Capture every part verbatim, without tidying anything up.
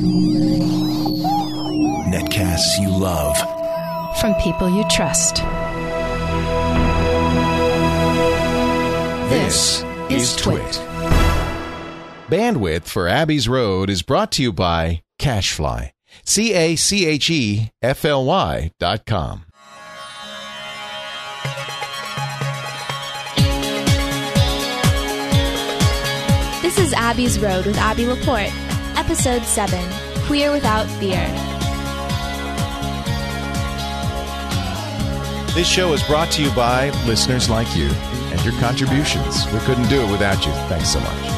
Netcasts you love. From people you trust. This is Twit. Bandwidth for Abby's Road is brought to you by Cachefly. C A C H E F L Y dot com. This is Abby's Road with Abby Laporte, Episode seven, Queer Without Fear. This show is brought to you by listeners like you and your contributions. We couldn't do it without you. Thanks so much.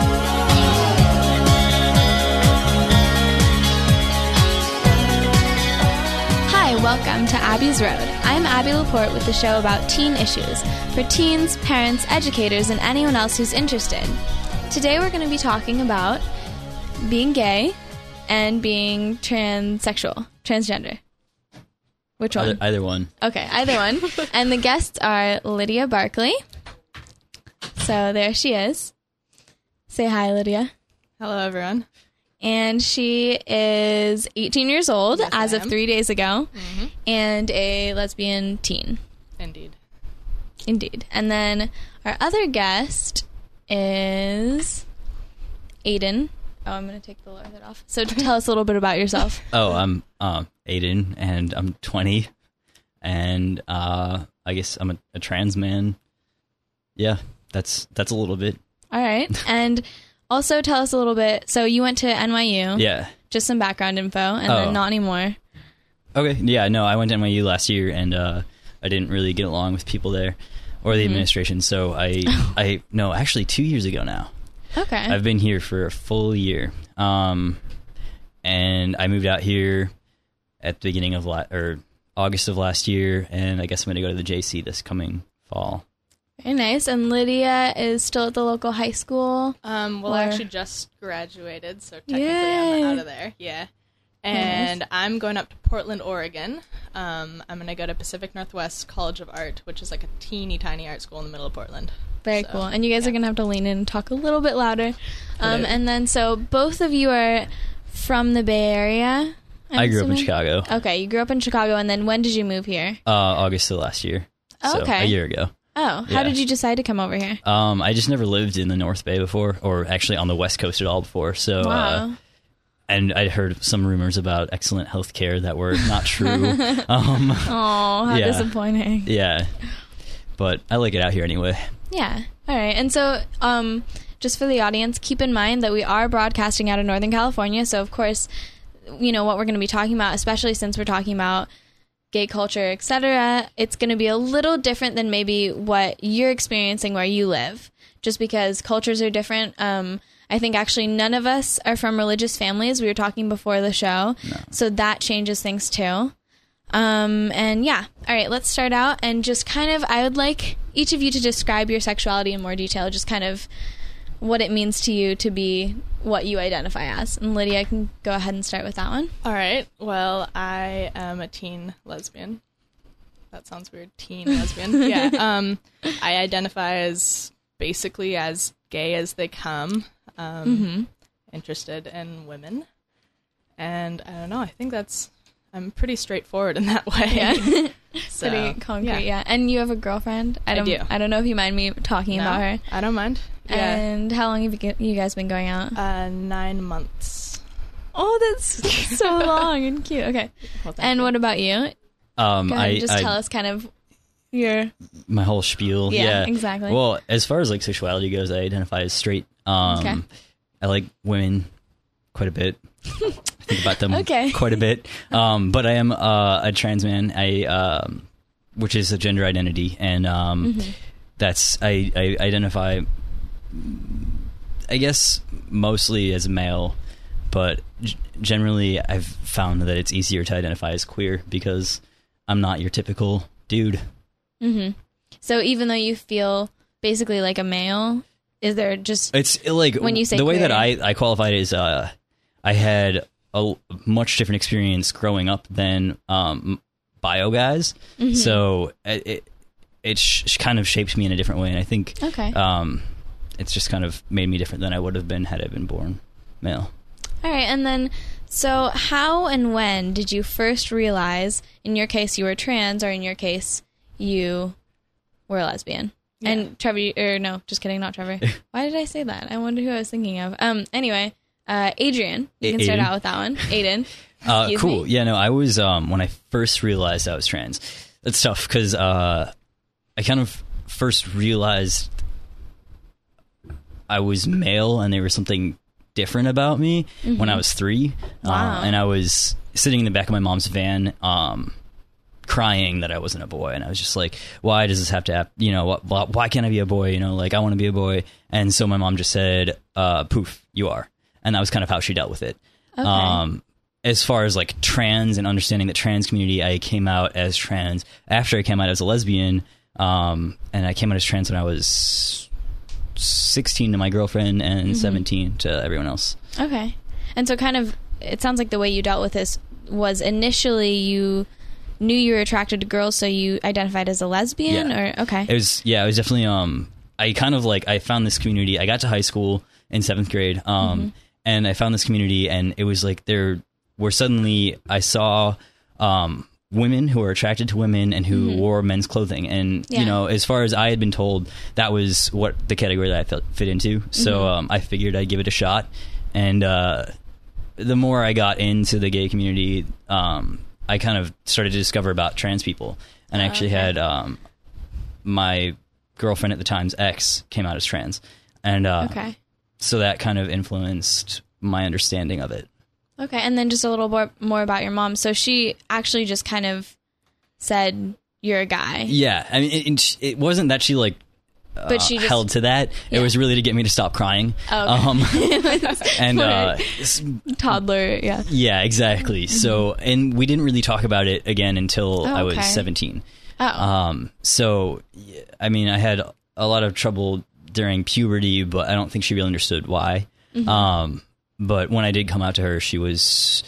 Hi, welcome to Abby's Road. I'm Abby Laporte with the show about teen issues for teens, parents, educators, and anyone else who's interested. Today we're going to be talking about being gay and being transsexual, transgender. Which one? Either, either one. Okay, either one. And the guests are Lydia Barkley. So there she is. Say hi, Lydia. Hello, everyone. And she is eighteen years old Yes, as I of am. three days ago, Mm-hmm. and a lesbian teen. Indeed. Indeed. And then our other guest is Aiden. Oh, I'm going to take the lower hood off. So tell us a little bit about yourself. Oh, I'm um, Aiden, and I'm twenty, and uh, I guess I'm a, a trans man. Yeah, that's that's a little bit. All right. And also tell us a little bit. So you went to N Y U. Yeah. Just some background info, and Oh. then not anymore. Okay. Yeah. No, I went to N Y U last year, and uh, I didn't really get along with people there or the Mhm. administration. So I, I no, actually two years ago now. Okay. I've been here for a full year, um, and I moved out here at the beginning of la- or August of last year, and I guess I'm going to go to the J C this coming fall. Very nice. And Lydia is still at the local high school. Um, well, Or- I actually just graduated, so technically Yay. I'm out of there. Yeah. And I'm going up to Portland, Oregon. Um, I'm going to go to Pacific Northwest College of Art, which is like a teeny tiny art school in the middle of Portland. Very So, cool. And you guys yeah. are going to have to lean in and talk a little bit louder. Um, Hello. and then, so both of you are from the Bay Area? I'm I grew up in assuming? Chicago. Okay, you grew up in Chicago, and then when did you move here? Uh, August of last year. Oh, So, okay. a year ago. Oh, how Yeah. did you decide to come over here? Um, I just never lived in the North Bay before, or actually on the West Coast at all before. So, Wow. uh, and I'd heard some rumors about excellent health care that were not true. um, Oh, how yeah. disappointing. yeah, but I like it out here anyway. Yeah. All right. And so, um, just for the audience, keep in mind that we are broadcasting out of Northern California. So, of course, you know, what we're going to be talking about, especially since we're talking about gay culture, et cetera, it's going to be a little different than maybe what you're experiencing where you live, just because cultures are different. Um, I think actually none of us are from religious families. We were talking before the show. No. So that changes things too. Um, and yeah, all right, let's start out and just kind of, I would like each of you to describe your sexuality in more detail, just kind of what it means to you to be what you identify as. And Lydia, I can go ahead and start with that one. All right. Well, I am a teen lesbian. That sounds weird. Teen lesbian. Yeah. Um, I identify as basically as gay as they come. Um, Mm-hmm. Interested in women. And I don't know. I think that's, I'm pretty straightforward in that way. Yeah. So, Pretty concrete, yeah. And you have a girlfriend? I I don't do. I don't know if you mind me talking No, about her. I don't mind. Yeah. And how long have you, you guys been going out? Uh, nine months. Oh, that's so long and cute. Okay. Well, thank And you. what about you? Um, Go ahead, I, just I tell us kind of your... my whole spiel. Yeah, Yeah, exactly. Well, as far as like sexuality goes, I identify as straight. Um, Okay. I like women quite a bit. I think about them Okay. quite a bit. Um, but I am uh, a trans man. I um, which is a gender identity, and um, Mm-hmm. that's I, I identify. I guess mostly as male, but g- generally I've found that it's easier to identify as queer because I'm not your typical dude. Mm-hmm. So even though you feel basically like a male, is there just... It's like When you say the way queer. that I, I qualified is uh, I had a much different experience growing up than um, bio guys, Mhm. so it it, it sh- kind of shaped me in a different way, and I think Okay. um, it's just kind of made me different than I would have been had I been born male. All right, and then, so how and when did you first realize, in your case, you were trans, or in your case, you were a lesbian? Yeah. And Trevor, or no, just kidding, not Trevor. Why did I say that? I wonder who I was thinking of. Um. Anyway, uh, Adrian, you can Aiden. start out with that one. Aiden. Uh, cool. Me? Yeah, no, I was, um, when I first realized I was trans, it's tough because uh, I kind of first realized I was male and there was something different about me mm-hmm. when I was three. Wow. Uh, and I was sitting in the back of my mom's van, um, crying that I wasn't a boy. And I was just like, why does this have to happen? You know, why, why can't I be a boy? You know, like I want to be a boy. And so my mom just said, uh, poof, you are. And that was kind of how she dealt with it. Okay. Um, as far as like trans and understanding the trans community, I came out as trans after I came out as a lesbian. Um, and I came out as trans when I was sixteen to my girlfriend and mm-hmm. seventeen to everyone else. Okay. And so kind of, it sounds like the way you dealt with this was initially you knew you were attracted to girls, so you identified as a lesbian? Yeah. Or okay. It was, yeah, it was definitely, um, I kind of like, I found this community. I got to high school in seventh grade, um, mm-hmm. and I found this community, and it was like there were suddenly, I saw, um, women who were attracted to women and who mm-hmm. wore men's clothing. And, yeah. you know, as far as I had been told, that was what the category that I felt fit into. So mm-hmm. um, I figured I'd give it a shot. And uh, the more I got into the gay community, um, I kind of started to discover about trans people. And I actually okay. had um, my girlfriend at the time's ex came out as trans. And uh, okay. so that kind of influenced my understanding of it. Okay, and then just a little more, more about your mom. So she actually just kind of said, you're a guy. Yeah, I mean, it, it wasn't that she, like, uh, but she just, held to that. Yeah. It was really to get me to stop crying. Oh, okay. Um, and uh, toddler, yeah. Yeah, exactly. Mm-hmm. So, and we didn't really talk about it again until oh, I was okay. seventeen. Oh. Um, so, I mean, I had a lot of trouble during puberty, but I don't think she really understood why. Mm-hmm. Um But when I did come out to her, she was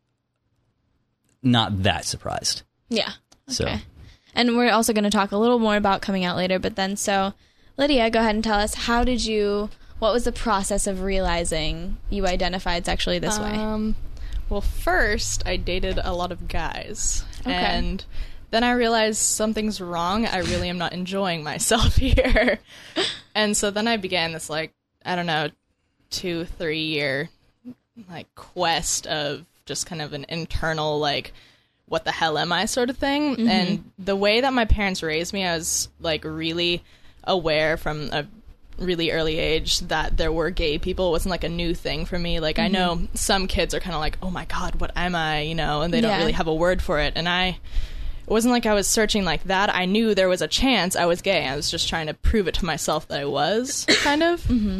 not that surprised. Yeah. Okay. So. And we're also going to talk a little more about coming out later. But then, so, Lydia, go ahead and tell us, how did you, what was the process of realizing you identified sexually this way? Um, well, first, I dated a lot of guys. Okay. And then I realized something's wrong. I really am not enjoying myself here. And so then I began this, like, I don't know, two, three year like quest of just kind of an internal like what the hell am I sort of thing. Mm-hmm. And the way that my parents raised me, I was like really aware from a really early age that there were gay people. It wasn't like a new thing for me. Like mm-hmm. I know some kids are kind of like, oh my god, what am I, you know, and they don't yeah. really have a word for it. And I it wasn't like I was searching like that. I knew there was a chance I was gay. I was just trying to prove it to myself that I was kind of. Mm-hmm.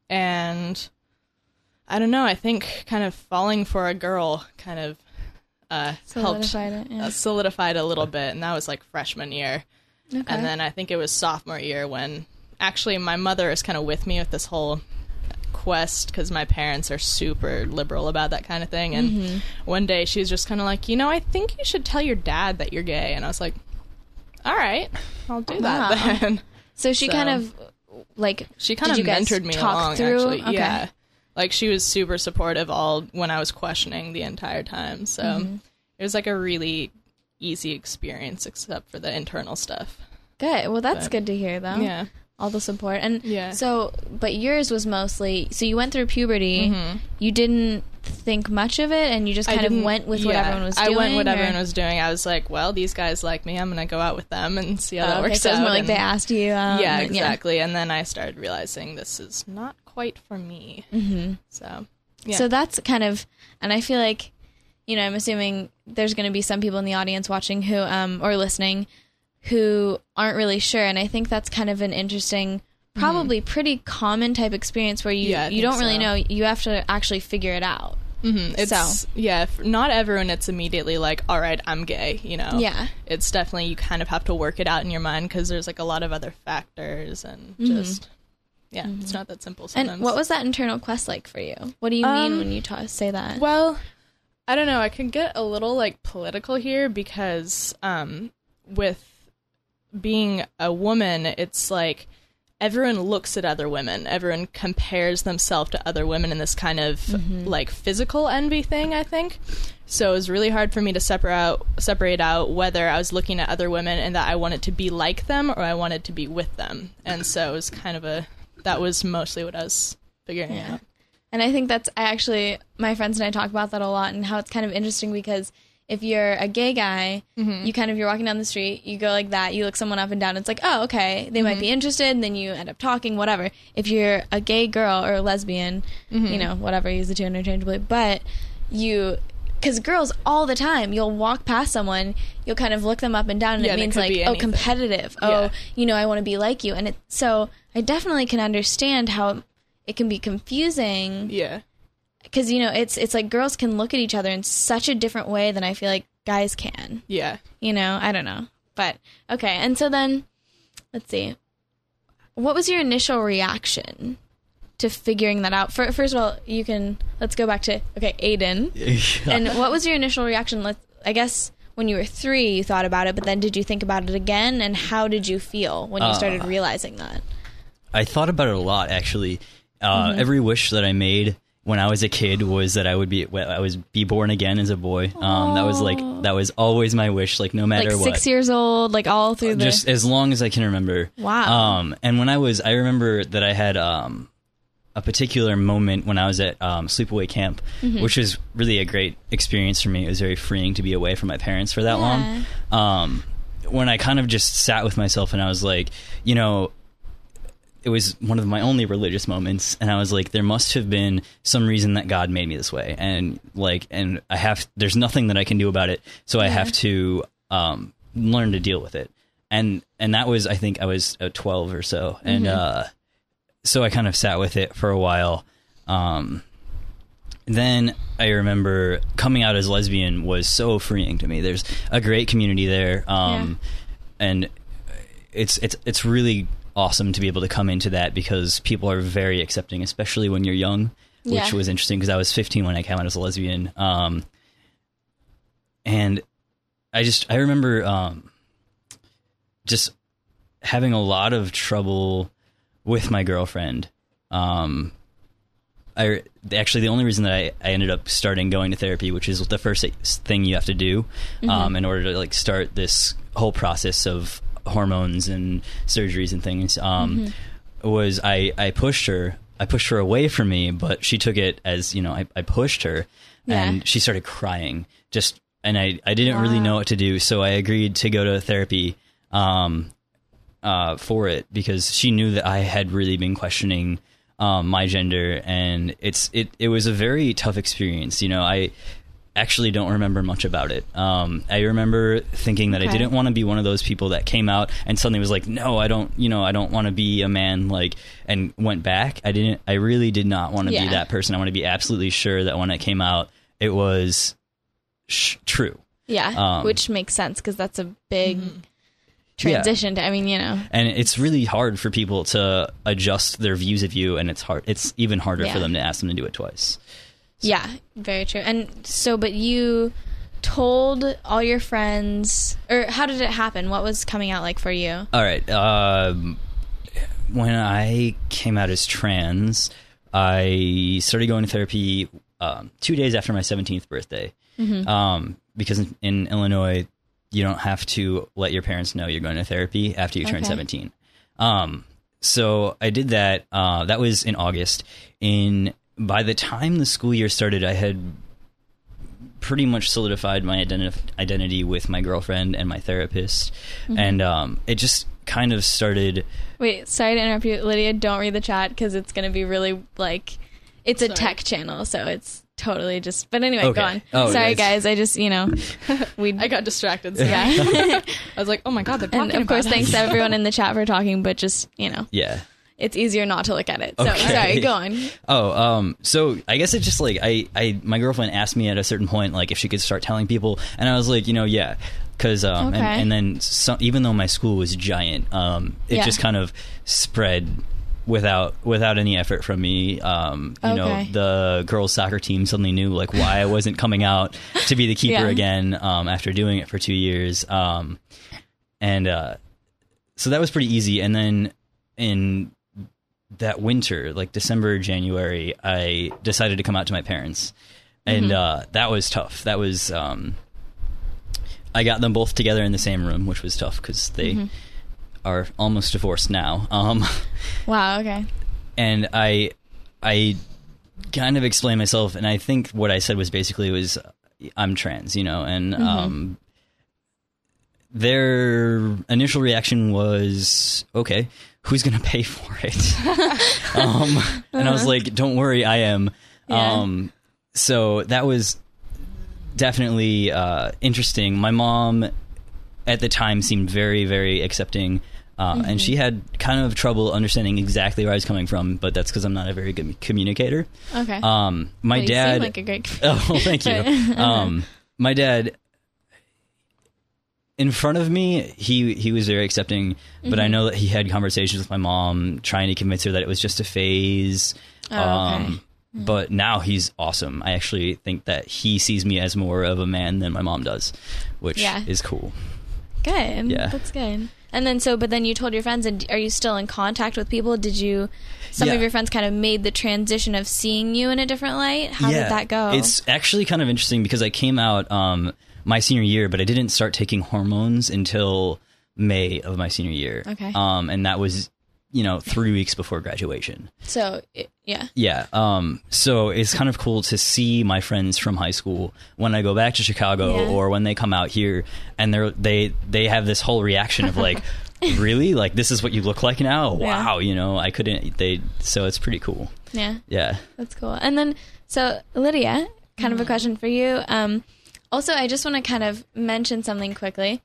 And I don't know, I think kind of falling for a girl kind of uh, solidified helped, it, yeah. uh, solidified a little bit, and that was like freshman year. Okay. And then I think it was sophomore year when actually my mother is kind of with me with this whole quest because my parents are super liberal about that kind of thing. And mm-hmm. one day she was just kind of like, you know, I think you should tell your dad that you're gay. And I was like, all right, I'll do wow. that then. So she so, kind of... Like she kind of mentored me along through? actually Okay. Yeah, like she was super supportive all when I was questioning the entire time, so mm-hmm. it was like a really easy experience except for the internal stuff. Good. Well, that's but, good to hear though. Yeah, all the support. And yeah. so but yours was mostly, so you went through puberty, mm-hmm. you didn't think much of it and you just kind of went with yeah, what everyone was doing? I went what or? everyone was doing. I was like, well, these guys like me, I'm gonna go out with them and see how oh, that okay, works so out. It was more like and, they asked you. Um, yeah, exactly. Yeah. And then I started realizing this is not quite for me. Mm-hmm. So, yeah. So that's kind of, and I feel like, you know, I'm assuming there's going to be some people in the audience watching who, um, or listening, who aren't really sure. And I think that's kind of an interesting, probably mm-hmm. pretty common type experience where you, yeah, you don't really so. know, you have to actually figure it out. Mm-hmm. It's, so. yeah, not everyone, it's immediately like, all right, I'm gay, you know? Yeah. It's definitely, you kind of have to work it out in your mind because there's like a lot of other factors and mm-hmm. just, yeah, mm-hmm. it's not that simple sometimes. And what was that internal quest like for you? What do you um, mean when you ta- say that? Well, I don't know, I could get a little like political here because um, with being a woman, it's like, everyone looks at other women. Everyone compares themselves to other women in this kind of Mm-hmm. like physical envy thing, I think. So it was really hard for me to separate out, separate out whether I was looking at other women and that I wanted to be like them or I wanted to be with them. And so it was kind of a, that was mostly what I was figuring Yeah. out. And I think that's, I actually, my friends and I talk about that a lot and how it's kind of interesting because if you're a gay guy, Mm-hmm. you kind of, you're walking down the street, you go like that, you look someone up and down, it's like, oh, okay, they might be interested, and then you end up talking, whatever. If you're a gay girl or a lesbian, Mm-hmm. you know, whatever, use the two interchangeably, but you, because girls all the time, you'll walk past someone, you'll kind of look them up and down, and Yeah, it and it means could like, be oh, anything. competitive, Yeah. oh, you know, I want to be like you, and it, so I definitely can understand how it can be confusing. Yeah. Because, you know, it's it's like girls can look at each other in such a different way than I feel like guys can. Yeah. You know, I don't know. But, okay. And so then, let's see. What was your initial reaction to figuring that out? For, first of all, you can, let's go back to, okay, Aiden. And what was your initial reaction? Let's, I guess when you were three, you thought about it, but then did you think about it again? And how did you feel when you started Uh, realizing that? I thought about it a lot, actually. Uh, Every wish that I made when I was a kid was that I would be I was be born again as a boy. Um, that was like that was always my wish, like no matter Like what. six years old, like all through the... Just as long as I can remember. Wow. Um, and when I was, I remember that I had um, a particular moment when I was at um, sleepaway camp, Mm-hmm. which was really a great experience for me. It was very freeing to be away from my parents for that Yeah. long. Um, when I kind of just sat with myself and I was like, you know, it was one of my only religious moments, and I was like, there must have been some reason that God made me this way, and like, and I have, there's nothing that I can do about it, so I have to um, learn to deal with it, and and that was, I think I was uh, twelve or so, and uh, so I kind of sat with it for a while. Um, then I remember coming out as lesbian was so freeing to me. There's a great community there, um, and it's it's it's really awesome to be able to come into that because people are very accepting, especially when you're young, which Yeah. was interesting because I was fifteen when I came out as a lesbian. Um, and I just, I remember um, just having a lot of trouble with my girlfriend. Um, I actually, the only reason that I, I ended up starting going to therapy, which is the first thing you have to do um, in order to like start this whole process of hormones and surgeries and things, um, was I, I pushed her. I pushed her away from me, but she took it as, you know, I, I pushed her Yeah. and she started crying just, and I, I didn't really know what to do. So I agreed to go to therapy, um, uh, for it because she knew that I had really been questioning, um, my gender, and it's, it, it was a very tough experience. You know, I actually don't remember much about it. Um, I remember thinking that Okay. I didn't want to be one of those people that came out and suddenly was like, no, I don't, you know, I don't want to be a man, like, and went back. I didn't, I really did not want to Yeah. be that person. I want to be absolutely sure that when it came out, it was sh- true. Yeah, Um, which makes sense because that's a big transition. To, I mean, you know, And it's really hard for people to adjust their views of you, and it's hard. It's even harder Yeah. for them to ask them to do it twice. yeah, very true. And so, but you told all your friends, or how did it happen? What was coming out like for you? All right. Um, when I came out as trans, I started going to therapy um, two days after my seventeenth birthday. Um, because in, in Illinois, you don't have to let your parents know you're going to therapy after you turn Okay. seventeen. Um, so I did that. Uh, that was in August. In by the time the school year started, I had pretty much solidified my identi- identity with my girlfriend and my therapist, and um, it just kind of started. Wait, sorry to interrupt you, Lydia. Don't read the chat because it's going to be really like it's a Sorry. tech channel, so it's totally just. But anyway, Okay. go on. Oh, sorry, yes. guys. I just you know we. I got distracted. Sorry. yeah, I was like, oh my god, they're talking and of course, about thanks us. to everyone in the chat for talking. But just you know, Yeah. it's easier not to look at it. So Okay. sorry, go on. Oh, um, so I guess it's just like I, I, my girlfriend asked me at a certain point, like if she could start telling people, and I was like, you know, yeah, because, um, Okay. and, and then some, even though my school was giant, um, it Yeah. just kind of spread without without any effort from me. Um, you Okay. know, the girls' soccer team suddenly knew like why I wasn't coming out to be the keeper Yeah. again, um, after doing it for two years, um, and uh, so that was pretty easy, and then. in that winter, like December, January, I decided to come out to my parents. And Mm-hmm. uh, that was tough. That was, um, I got them both together in the same room, which was tough because they Mm-hmm. are almost divorced now. Um, Wow. Okay. and I, I kind of explained myself, and I think what I said was basically was, I'm trans, you know, and Mm-hmm. um, their initial reaction was, okay, who's going to pay for it? um, and I was like, don't worry, I am. Yeah. Um, so that was definitely uh, interesting. My mom at the time seemed very, very accepting. Uh, Mm-hmm. And she had kind of trouble understanding exactly where I was coming from, but that's because I'm not a very good communicator. Okay. Um, my Well, you dad. seem like a great. Oh, well, thank you. um, my dad, in front of me, he he was very accepting, but Mm-hmm. I know that he had conversations with my mom, trying to convince her that it was just a phase. Oh, okay. Um, but now he's awesome. I actually think that he sees me as more of a man than my mom does, which Yeah. is cool. Good. Yeah. That's good. And then so, but then you told your friends, and are you still in contact with people? Did you, some Yeah. of your friends kind of made the transition of seeing you in a different light? How Yeah, did that go? It's actually kind of interesting because I came out um, my senior year, but I didn't start taking hormones until May of my senior year. Okay. Um, and that was, you know, three weeks before graduation. So, it, yeah. Yeah. Um, so it's kind of cool to see my friends from high school when I go back to Chicago Yeah. or when they come out here, and they're they they have this whole reaction of like, really, like this is what you look like now? Yeah. Wow. You know, I couldn't. They so it's pretty cool. Yeah. Yeah. That's cool. And then, so Lydia, kind of a question for you. Um, also, I just want to kind of mention something quickly.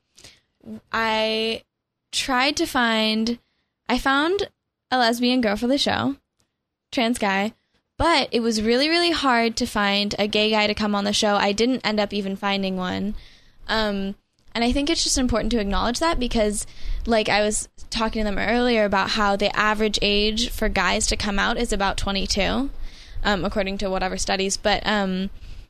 I tried to find, I found a lesbian girl for the show, trans guy, but it was really, really hard to find a gay guy to come on the show. I didn't end up even finding one. Um, and I think it's just important to acknowledge that because, like, I was talking to them earlier about how the average age for guys to come out is about twenty-two, um, according to whatever studies. But um,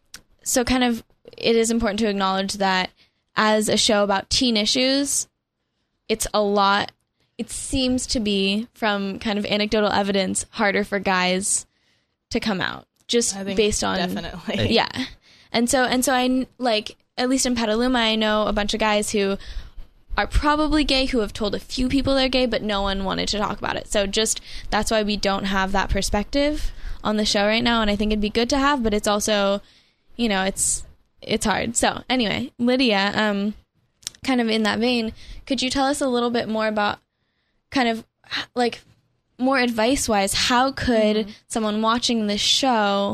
so kind of it is important to acknowledge that as a show about teen issues, it's a lot, it seems to be, from kind of anecdotal evidence, harder for guys to come out, just I think based on definitely. yeah. And so, and so I, like, at least in Petaluma, I know a bunch of guys who are probably gay, who have told a few people they're gay, but no one wanted to talk about it. So just, that's why we don't have that perspective on the show right now. And I think it'd be good to have, but it's also, you know, it's, it's hard. So anyway, Lydia, um, kind of in that vein, could you tell us a little bit more about kind of like more advice wise, how could Mm-hmm. someone watching this show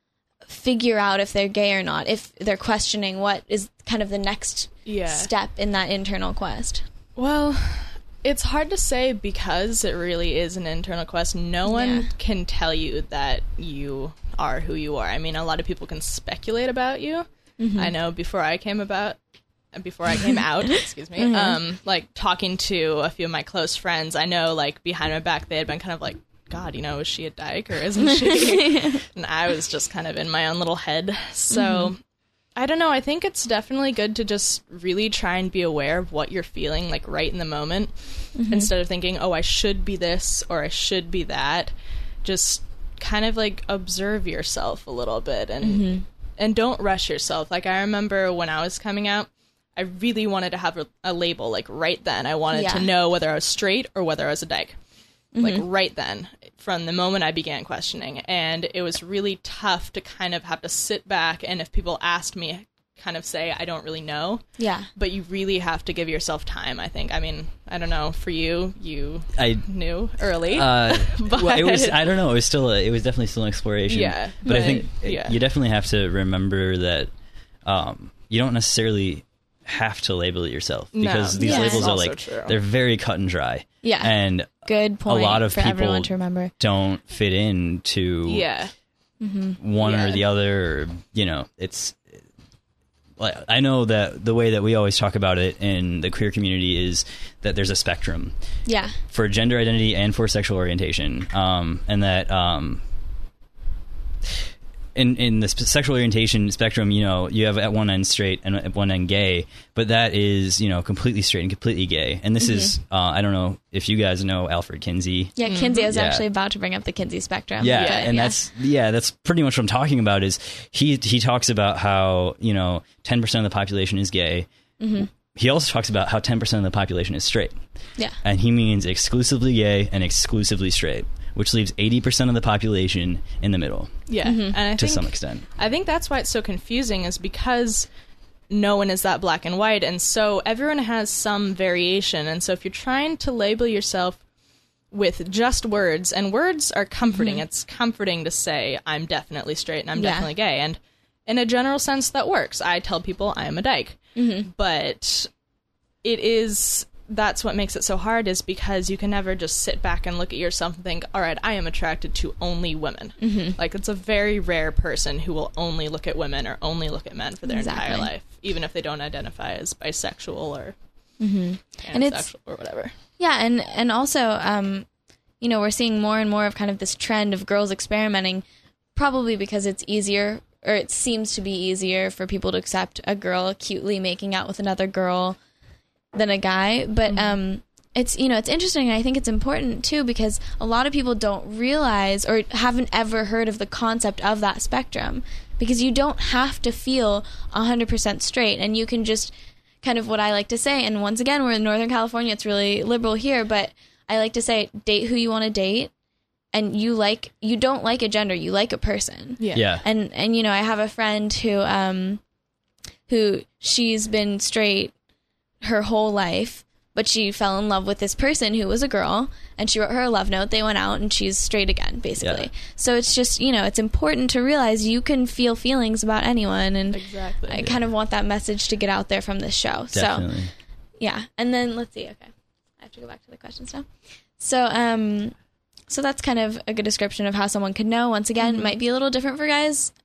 figure out if they're gay or not, if they're questioning what is kind of the next Yeah. step in that internal quest? Well, it's hard to say because it really is an internal quest. No one Yeah. can tell you that you are who you are. I mean, a lot of people can speculate about you. Mm-hmm. I know before I came about, before I came out, excuse me, Mm-hmm. um, like talking to a few of my close friends, I know like behind my back they had been kind of like, God, you know, is she a dyke or isn't she? And I was just kind of in my own little head. So Mm-hmm. I don't know. I think it's definitely good to just really try and be aware of what you're feeling, like right in the moment, Mm-hmm. instead of thinking, oh, I should be this or I should be that. Just kind of like observe yourself a little bit and Mm-hmm. and don't rush yourself. Like I remember when I was coming out, I really wanted to have a, a label like right then. I wanted Yeah. to know whether I was straight or whether I was a dyke. Like Mm-hmm. right then, from the moment I began questioning. And it was really tough to kind of have to sit back and if people asked me, kind of say, I don't really know. Yeah. But you really have to give yourself time, I think. I mean, I don't know, for you, you I knew early. Uh, But- well, it was. I don't know. It was still. A, it was definitely still an exploration. Yeah, but, I but- think yeah. you definitely have to remember that um, you don't necessarily have to label it yourself because No, these yeah. labels That's are also like true. they're very cut and dry. Yeah. and Good point. a lot of for people everyone to remember. don't fit into yeah. one Yeah. or the other. Or, you know, it's. Like, I know that the way that we always talk about it in the queer community is that there's a spectrum Yeah. for gender identity and for sexual orientation, um, and that um, in in the sp- sexual orientation spectrum, you know, you have at one end straight and at one end gay, but that is, you know, completely straight and completely gay. And this mm-hmm. is, uh, I don't know if you guys know Alfred Kinsey. Yeah, Kinsey. I was yeah. actually about to bring up the Kinsey spectrum. Yeah, but, and yeah. that's yeah, that's pretty much what I'm talking about. Is he he talks about how, you know, ten percent of the population is gay. Mm-hmm. He also talks about how ten percent of the population is straight. Yeah, and he means exclusively gay and exclusively straight, which leaves eighty percent of the population in the middle. Yeah, mm-hmm. and I to think, some extent. I think that's why it's so confusing, is because no one is that black and white, and so everyone has some variation. And so if you're trying to label yourself with just words, and words are comforting, mm-hmm. it's comforting to say, I'm definitely straight and I'm yeah. definitely gay. And in a general sense, that works. I tell people I am a dyke. Mm-hmm. But it is... that's what makes it so hard, is because you can never just sit back and look at yourself and think, all right, I am attracted to only women. Mm-hmm. Like, it's a very rare person who will only look at women or only look at men for their exactly. entire life, even if they don't identify as bisexual or mm-hmm. and it's, or whatever. Yeah, and, and also, um, you know, we're seeing more and more of kind of this trend of girls experimenting, probably because it's easier, or it seems to be easier for people to accept a girl cutely making out with another girl than a guy. But um it's, you know, it's interesting, and I think it's important too, because a lot of people don't realize or haven't ever heard of the concept of that spectrum, because you don't have to feel one hundred percent straight, and you can just kind of, what I like to say, and once again, we're in Northern California, it's really liberal here, but I like to say, date who you want to date, and you like, you don't like a gender, you like a person. Yeah. Yeah. And, and you know, I have a friend who, um, who she's been straight her whole life, but she fell in love with this person who was a girl, and she wrote her a love note. They went out, and she's straight again, basically. Yeah. So it's just, you know, it's important to realize you can feel feelings about anyone, and exactly. I yeah. kind of want that message to get out there from this show. Definitely. So, yeah. And then, let's see, okay. I have to go back to the questions now. So, um, so that's kind of a good description of how someone could know. Once again, mm-hmm. it might be a little different for guys.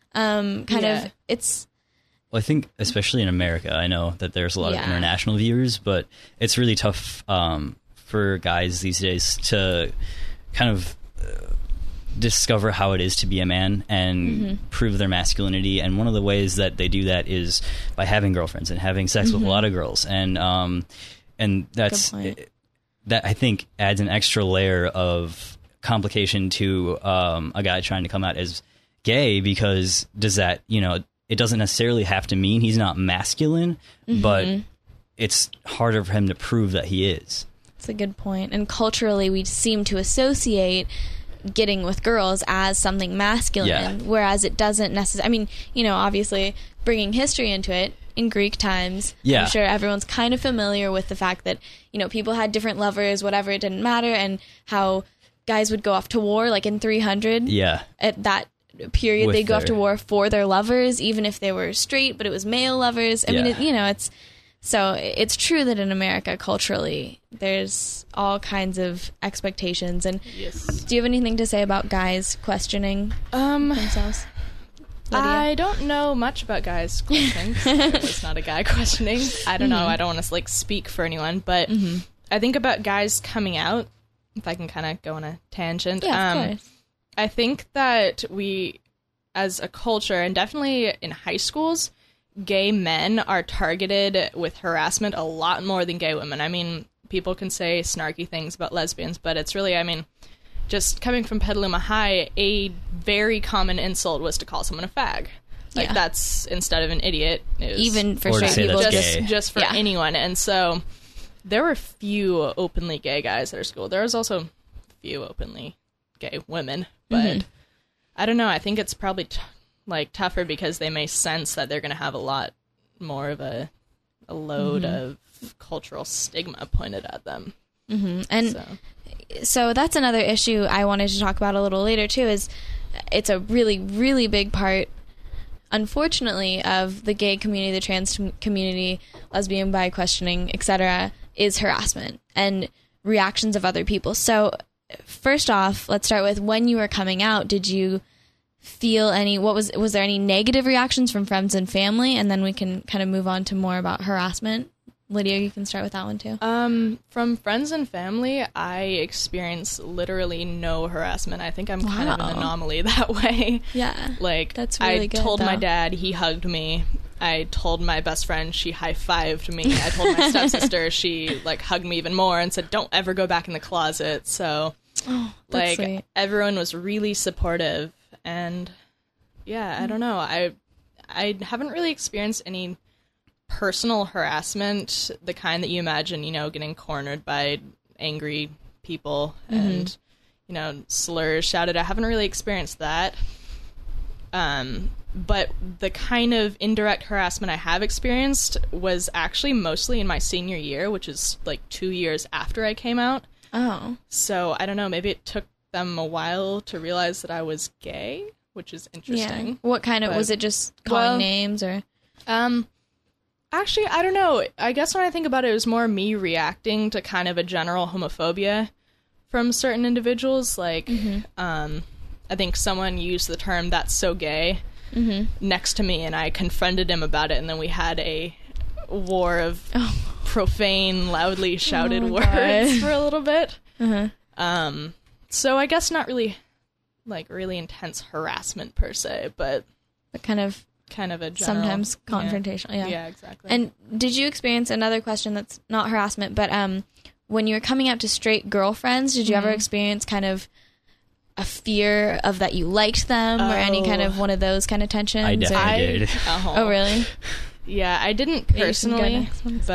Um, kind yeah. of, it's... Well, I think especially in America, I know that there's a lot yeah. of international viewers, but it's really tough um, for guys these days to kind of uh, discover how it is to be a man and mm-hmm. prove their masculinity. And one of the ways that they do that is by having girlfriends and having sex mm-hmm. with a lot of girls. And um, and that's that I think adds an extra layer of complication to um, a guy trying to come out as gay, because does that, you know, it doesn't necessarily have to mean he's not masculine, mm-hmm. but it's harder for him to prove that he is. That's a good point. And culturally, we seem to associate getting with girls as something masculine, yeah. whereas it doesn't necessarily... I mean, you know, obviously, bringing history into it, in Greek times, yeah. I'm sure everyone's kind of familiar with the fact that, you know, people had different lovers, whatever, it didn't matter, and how guys would go off to war, like in three hundred. Yeah. At that period, With they'd go their... off to war for their lovers, even if they were straight, but it was male lovers. I yeah. mean, it, you know, it's... So it's true that in America, culturally, there's all kinds of expectations. And yes. do you have anything to say about guys questioning um, themselves? Lydia? I don't know much about guys questioning. It's not a guy questioning. I don't mm-hmm. know. I don't want to like speak for anyone, but mm-hmm. I think about guys coming out. If I can kind of go on a tangent, yeah, um, of course. I think that we, as a culture, and definitely in high schools, gay men are targeted with harassment a lot more than gay women. I mean, people can say snarky things about lesbians, but it's really, I mean, just coming from Petaluma High, a very common insult was to call someone a fag. Like, yeah. that's, instead of an idiot, it was even for or straight say people. that's just, gay. just for yeah. anyone. And so there were few openly gay guys at our school. There was also few openly gay women, but mm-hmm. I don't know. I think it's probably t- like tougher because they may sense that they're going to have a lot more of a a load mm-hmm. of cultural stigma pointed at them. Mm-hmm. And so. so that's another issue I wanted to talk about a little later too. Is it's a really really big part, unfortunately, of the gay community, the trans community, lesbian, bi, questioning, et cetera, is harassment and reactions of other people. So first off, let's start with when you were coming out. Did you feel any, what was, was there any negative reactions from friends and family? And then we can kind of move on to more about harassment Lydia, you can start with that one too. Um, from friends and family, I experience literally no harassment. I think I'm wow. kind of an anomaly that way. Yeah, like that's really I good, told though. my dad, he hugged me. I told my best friend, she high-fived me. I told my stepsister, she like hugged me even more and said, "Don't ever go back in the closet." So, oh, like sweet. Everyone was really supportive, and yeah, I don't know. I I haven't really experienced any personal harassment, the kind that you imagine, you know, getting cornered by angry people mm-hmm. and, you know, slurs shouted. I haven't really experienced that. Um, but the kind of indirect harassment I have experienced was actually mostly in my senior year, which is like two years after I came out. Oh. So I don't know, maybe it took them a while to realize that I was gay, which is interesting. Yeah. What kind of, but, was it just calling well, names or? Um, Actually, I don't know. I guess when I think about it, it was more me reacting to kind of a general homophobia from certain individuals. Like, mm-hmm. um, I think someone used the term "that's so gay" mm-hmm. next to me, and I confronted him about it, and then we had a war of oh. profane, loudly shouted oh words God. for a little bit. Uh-huh. Um, so I guess not really, like, really intense harassment per se, but... But kind of... kind of a general, sometimes confrontational. Yeah. yeah yeah exactly. And did you experience another question that's not harassment, but um when you were coming out to straight girlfriends, did you mm-hmm. ever experience kind of a fear of that you liked them oh. or any kind of one of those kind of tensions? I definitely I, did. Uh-huh. Oh really? Yeah, I didn't personally,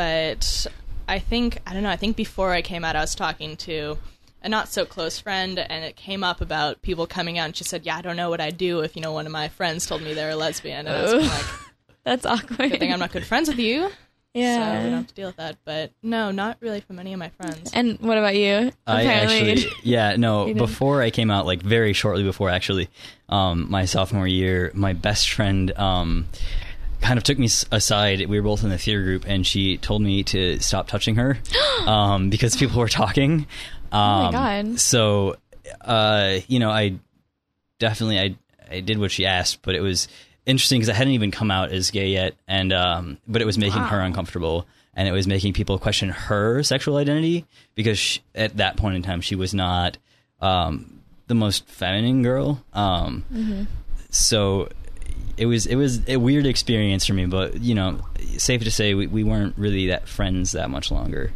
but I think I don't know I think before I came out I was talking to a not so close friend, and it came up about people coming out, and she said, "Yeah, I don't know what I'd do if, you know, one of my friends told me they were lesbian." And I was kind of like, "That's awkward. Good thing I'm not good friends with you." Yeah, so we don't have to deal with that. But no, not really from any of my friends. And what about you? I Apparently, actually, yeah, no. Before I came out, like very shortly before, actually, um, my sophomore year, my best friend. Um, kind of took me aside. We were both in the theater group, and she told me to stop touching her um, because people were talking. Um, oh my God. So, uh, you know, I definitely, I, I did what she asked, but it was interesting because I hadn't even come out as gay yet. And, um, but it was making wow. her uncomfortable, and it was making people question her sexual identity because she, at that point in time, she was not, um, the most feminine girl. Um, mm-hmm. so it was, it was a weird experience for me, but, you know, safe to say we, we weren't really that friends that much longer.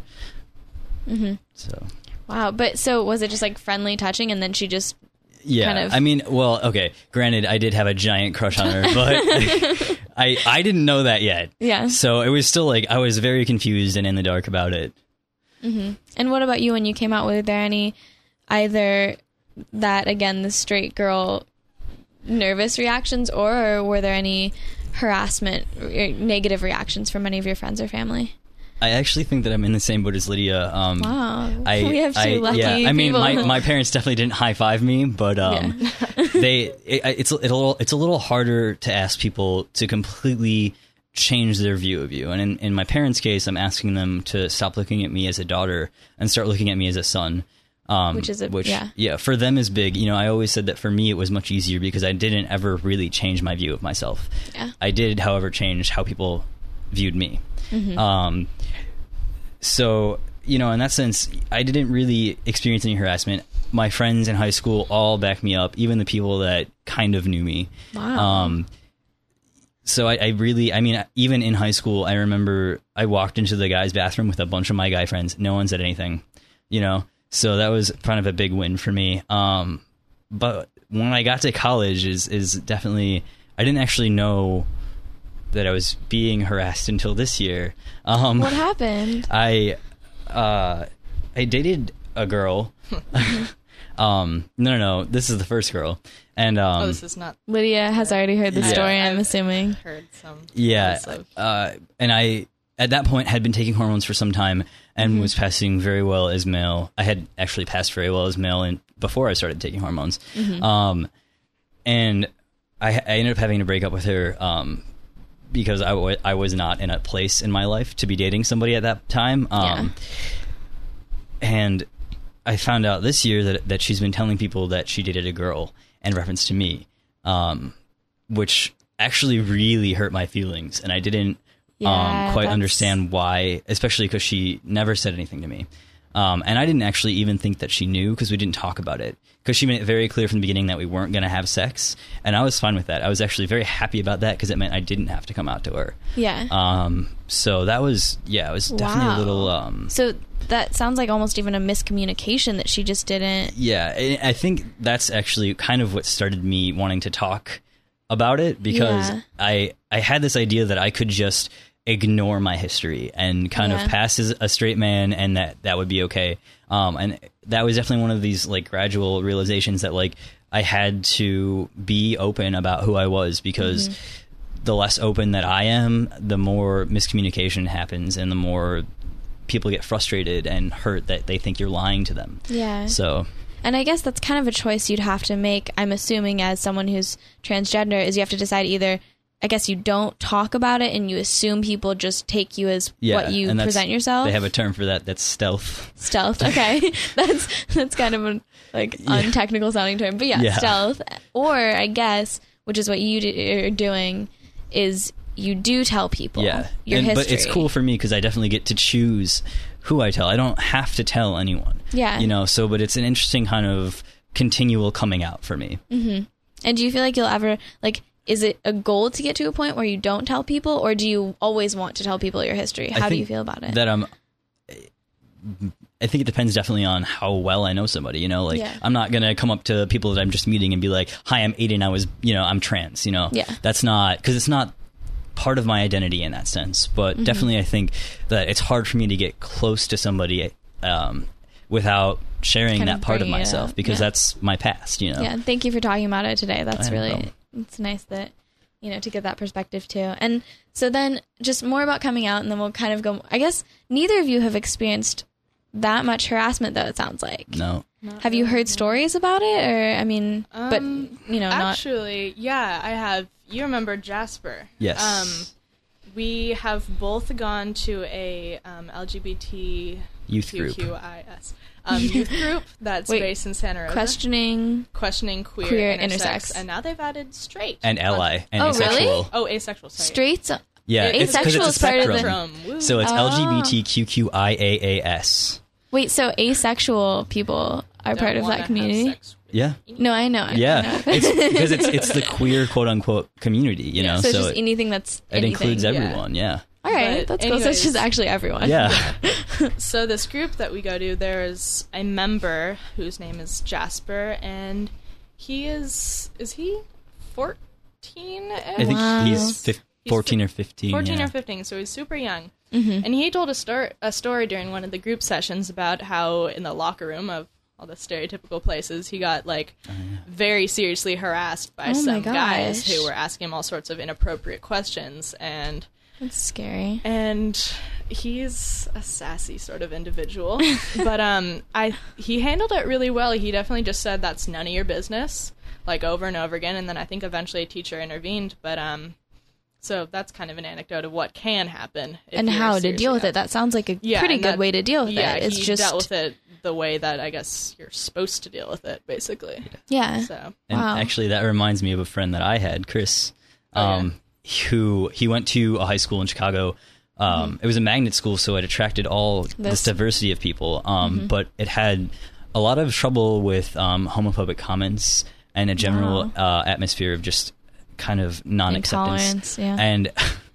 Mm-hmm. So. Wow, but so was it just like friendly touching, and then she just yeah, kind of... I mean, well, okay, granted, I did have a giant crush on her, but I I didn't know that yet. Yeah. So it was still like, I was very confused and in the dark about it. Mm-hmm. And what about you when you came out? Were there any, either that, again, the straight girl nervous reactions, or were there any harassment or negative reactions from any of your friends or family? I actually think that I'm in the same boat as Lydia. Um, wow, I, we have two I, lucky yeah, I mean, people. my, my parents definitely didn't high five me, but um, yeah. they it, it's it's a little it's a little harder to ask people to completely change their view of you. And in, in my parents' case, I'm asking them to stop looking at me as a daughter and start looking at me as a son. Um, which is a, which yeah. yeah for them is big. You know, I always said that for me it was much easier because I didn't ever really change my view of myself. Yeah. I did, however, change how people viewed me. Mm-hmm. Um, so, you know, in that sense, I didn't really experience any harassment. My friends in high school all backed me up, even the people that kind of knew me. Wow. Um, so I, I really, I mean, even in high school, I remember I walked into the guys' bathroom with a bunch of my guy friends. No one said anything, you know? So that was kind of a big win for me. Um, but when I got to college is, is definitely, I didn't actually know that I was being harassed until this year. Um, what happened? I, uh, I dated a girl. um, no, no, no. This is the first girl. And, um, oh, this is not. Lydia has already heard the yeah. story, I'm I've assuming. Heard some. Yeah. Of... Uh, and I, at that point, had been taking hormones for some time and mm-hmm. was passing very well as male. I had actually passed very well as male and before I started taking hormones. Mm-hmm. Um, and I, I ended up having to break up with her, um, because I, w- I was not in a place in my life to be dating somebody at that time. Um, yeah. And I found out this year that that she's been telling people that she dated a girl in reference to me, um, which actually really hurt my feelings. And I didn't Yeah, um, quite that's- understand why, especially because she never said anything to me. Um, and I didn't actually even think that she knew because we didn't talk about it. Because she made it very clear from the beginning that we weren't going to have sex. And I was fine with that. I was actually very happy about that because it meant I didn't have to come out to her. Yeah. Um, so that was, yeah, it was definitely Wow. a little... Um, So that sounds like almost even a miscommunication that she just didn't. yeah, I I think that's actually kind of what started me wanting to talk about it because Yeah. I I had this idea that I could just ignore my history and kind Yeah. of pass as a straight man and that that would be okay. Um, and that was definitely one of these like gradual realizations that like I had to be open about who I was because Mm-hmm. the less open that I am, the more miscommunication happens and the more people get frustrated and hurt that they think you're lying to them. Yeah. So, And I guess that's kind of a choice you'd have to make, I'm assuming, as someone who's transgender, is you have to decide either, I guess you don't talk about it and you assume people just take you as yeah, what you and that's- present yourself. They have a term for that. That's stealth. Stealth. Okay. that's that's kind of a like untechnical sounding term. But yeah, Yeah. stealth. Or I guess, which is what you do, are doing, is you do tell people Yeah, your And- history. but it's cool for me because I definitely get to choose who I tell. I don't have to tell anyone. Yeah. You know. So, but it's an interesting kind of continual coming out for me. Mm-hmm. And do you feel like you'll ever, like, is it a goal to get to a point where you don't tell people, or do you always want to tell people your history? I How do think you feel about it? That I'm. I think it depends definitely on how well I know somebody, you know, like Yeah. I'm not going to come up to people that I'm just meeting and be like, hi, I'm Aiden. I was, you know, I'm trans, you know, Yeah. that's not, because it's not part of my identity in that sense. But Mm-hmm. definitely I think that it's hard for me to get close to somebody um, without sharing Kind that of part of bringing it myself up, because yeah. that's my past, you know. Yeah, thank you for talking about it today. That's I have no really, problem. it's nice that, you know, to get that perspective too. And so then just more about coming out, and then we'll kind of go, I guess neither of you have experienced that much harassment, though, it sounds like. No. Have you heard stories about it? Or, I mean, but, Um, you know, not. Actually, yeah, I have. You remember Jasper? Yes. Um, we have both gone to a um, L G B T Youth Q group. Q I S um, youth group that's Wait, based in Santa Rosa. Questioning. questioning queer, Queer, intersex, intersex. and now they've added straight And ally and Oh, really? asexual. Oh, asexual. Sorry. Straights. Yeah, it's 'cause Asexual it's a is part of the- spectrum. From woo. So it's Oh. L G B T Q Q I A A S. Wait, so asexual people are Don't part of wanna that have community? sex with Yeah. No, I know. I Yeah, know. it's because it's it's the queer quote unquote community, you know. So it's So just it, anything that's it anything. includes yeah. everyone. Yeah, All right, But that's cool. So it's just anyways. actually everyone. yeah. So this group that we go to, there's a member whose name is Jasper, and he is is he fourteen? I think Wow. he's fif- He's fourteen or fifteen. fourteen yeah. or fifteen, so he's super young. Mm-hmm. And he told a, stor- a story during one of the group sessions about how in the locker room of all the stereotypical places, he got like very seriously harassed by Oh my some guys gosh. who were asking him all sorts of inappropriate questions, and That's scary. and he's a sassy sort of individual. But um, I he handled it really well. He definitely just said that's none of your business, like over and over again. And then I think eventually a teacher intervened. But um, so that's kind of an anecdote of what can happen if And you're how to seriously deal with out. it. That sounds like a Yeah, pretty and good that- way to deal with yeah, it. It's he just dealt with it the way that I guess you're supposed to deal with it, basically. yeah. So And Wow. actually, that reminds me of a friend that I had, Chris, Oh, yeah. um, who he went to a high school in Chicago. Um, It was a magnet school, so it attracted all this, This- diversity of people. Um, But it had a lot of trouble with um, homophobic comments and a general uh, atmosphere of just kind of non-acceptance. Intolerance, yeah. And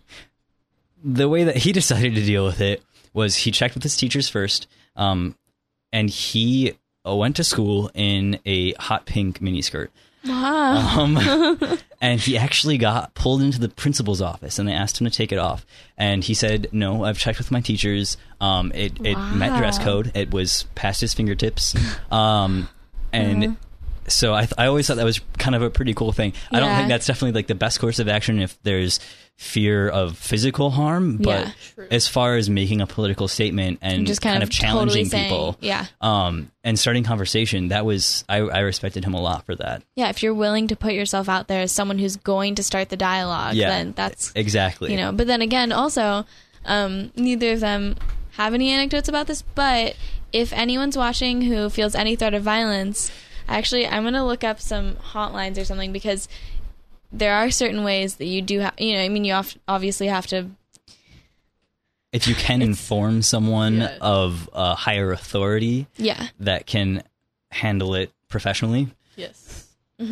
the way that he decided to deal with it was he checked with his teachers first, um, and he uh, went to school in a hot pink miniskirt. Wow. Um, and he actually got pulled into the principal's office, and they asked him to take it off. And he said, "No, I've checked with my teachers. Um, it it met dress Wow. code. It was past his fingertips." Um, and so I th- I always thought that was kind of a pretty cool thing. I don't Yeah. think that's definitely like the best course of action if there's fear of physical harm, but Yeah. True. as far as making a political statement and just kind, of, of challenging totally saying, people, yeah. um, and starting conversation, that was I, I respected him a lot for that. Yeah, if you're willing to put yourself out there as someone who's going to start the dialogue, Yeah, then that's, exactly. you know, but then again, also, um, neither of them have any anecdotes about this, but if anyone's watching who feels any threat of violence, actually, I'm going to look up some hotlines or something, because there are certain ways that you do have, you know, I mean, you have, obviously have to if you can inform someone Yeah. of a higher authority Yeah. that can handle it professionally. Yes.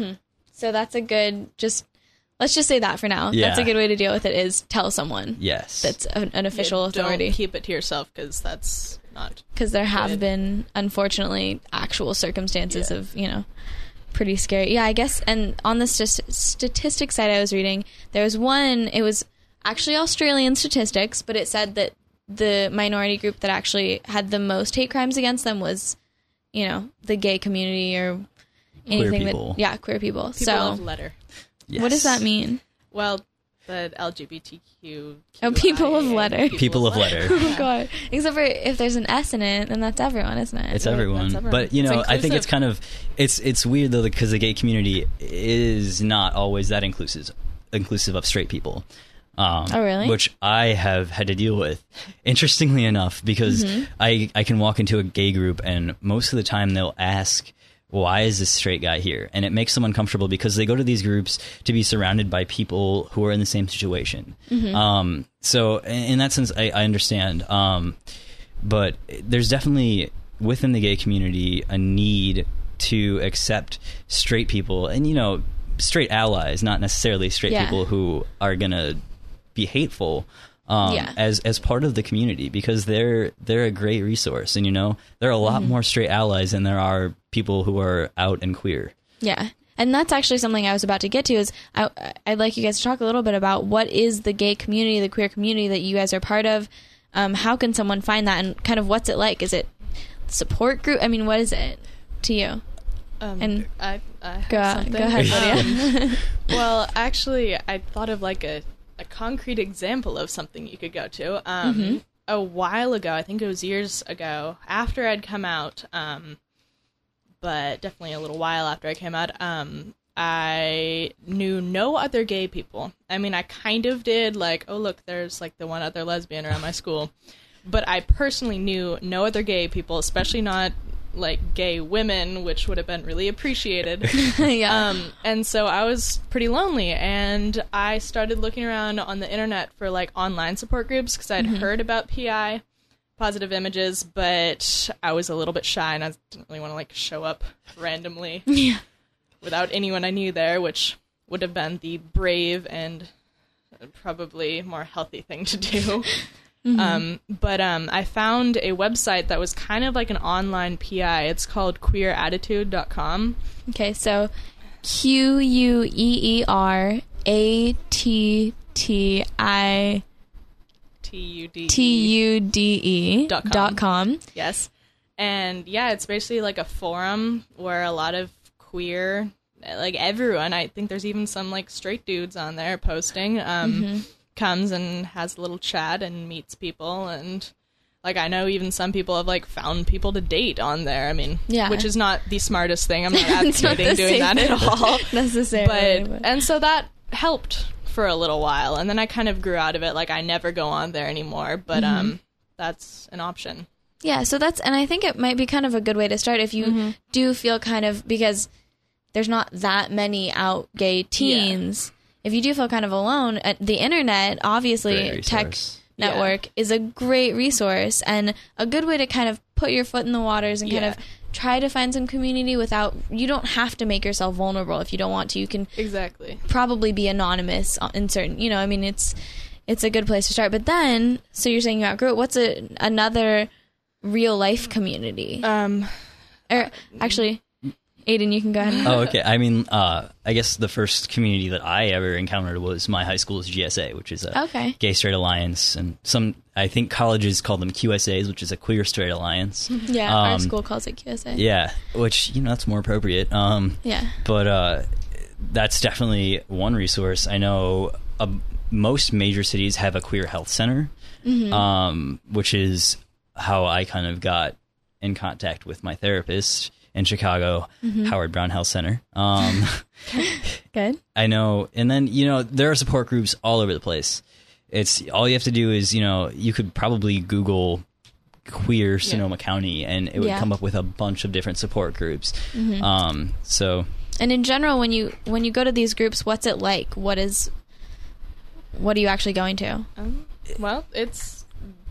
So that's a good, just, let's just say that for now. Yeah. That's a good way to deal with it, is tell someone Yes. that's an, an official Yeah, authority. Don't keep it to yourself, because that's not. Because there have Good. been, unfortunately, actual circumstances Yeah. of, you know, pretty scary. Yeah, I guess. And on the st- statistics side I was reading, there was one, it was actually Australian statistics, but it said that the minority group that actually had the most hate crimes against them was, you know, the gay community or anything people. that, yeah, queer people. People so, of letter. what does that mean? Well, the L G B T Q. Oh, people of letter. People of letter. Oh, God. Except for if there's an S in it, then that's everyone, isn't it? It's Right, everyone. that's everyone. But, you It's know, I think it's inclusive. kind of, it's it's weird, though, because the gay community is not always that inclusive, inclusive of straight people. Um, Oh, really? Which I have had to deal with, interestingly enough, because Mm-hmm. I, I can walk into a gay group, and most of the time they'll ask, why is this straight guy here? And it makes them uncomfortable because they go to these groups to be surrounded by people who are in the same situation. Mm-hmm. Um, so in, in that sense, I, I understand. Um, but there's definitely within the gay community a need to accept straight people and, you know, straight allies, not necessarily straight Yeah. people who are going to be hateful. Um, Yeah. as as part of the community, because they're they're a great resource, and you know there are a lot more straight allies than there are people who are out and queer. Yeah. And that's actually something I was about to get to, is I, I'd like you guys to talk a little bit about what is the gay community, the queer community that you guys are part of. Um, how can someone find that, and kind of what's it like? Is it support group? I mean, what is it to you? Um, And I, I have Go, something. go ahead, Lydia. Um, well, actually, I thought of like a, a concrete example of something you could go to. Um, Mm-hmm. A while ago, I think it was years ago, after I'd come out, um, but definitely a little while after I came out, um, I knew no other gay people. I mean, I kind of did, like, oh, look, there's like the one other lesbian around my school. But I personally knew no other gay people, especially not like gay women, which would have been really appreciated. yeah. Um, and so I was pretty lonely, and I started looking around on the internet for like online support groups, because I'd heard about P I, positive images, but I was a little bit shy, and I didn't really want to like show up randomly yeah. without anyone I knew there, which would have been the brave and probably more healthy thing to do. Um, but um, I found a website that was kind of like an online P I. It's called queer attitude dot com. Okay, so Q U E E R A T T I T U D E. T U D E Dot com. dot com. Yes. And yeah, it's basically like a forum where a lot of queer, like everyone, I think there's even some like straight dudes on there posting, um, comes and has a little chat and meets people. And like, I know even some people have like found people to date on there. I mean, Yeah. which is not the smartest thing. I'm not It's not advocating the doing that at safest all. necessarily. But, and so that helped for a little while. And then I kind of grew out of it. Like, I never go on there anymore, but, um, that's an option. Yeah, so that's, and I think it might be kind of a good way to start if you do feel kind of, because there's not that many out gay teens. If you do feel kind of alone, uh, the internet, obviously, Great tech resource. network is a great resource and a good way to kind of put your foot in the waters and kind Yeah. of try to find some community without, you don't have to make yourself vulnerable if you don't want to. You can Exactly. probably be anonymous in certain, you know, I mean, it's it's a good place to start. But then, so you're saying you outgrew it, what's a, another real life community? Um, Or actually, Aiden, you can go ahead. Oh, okay. I mean, uh, I guess the first community that I ever encountered was my high school's G S A, which is a Okay. gay straight alliance, and some I think colleges call them Q S As, which is a queer straight alliance. Yeah, our Um, school calls it Q S A. Yeah, which you know that's more appropriate. Um, Yeah. but uh, that's definitely one resource. I know uh, most major cities have a queer health center, um, which is how I kind of got in contact with my therapist in Chicago, Howard Brown Health Center. Um, Good. I know, and then you know there are support groups all over the place. It's all you have to do is you know you could probably Google queer Sonoma County, and it would Yeah. come up with a bunch of different support groups. Um, so And in general, when you when you go to these groups, what's it like? What is what are you actually going to? um, well, it's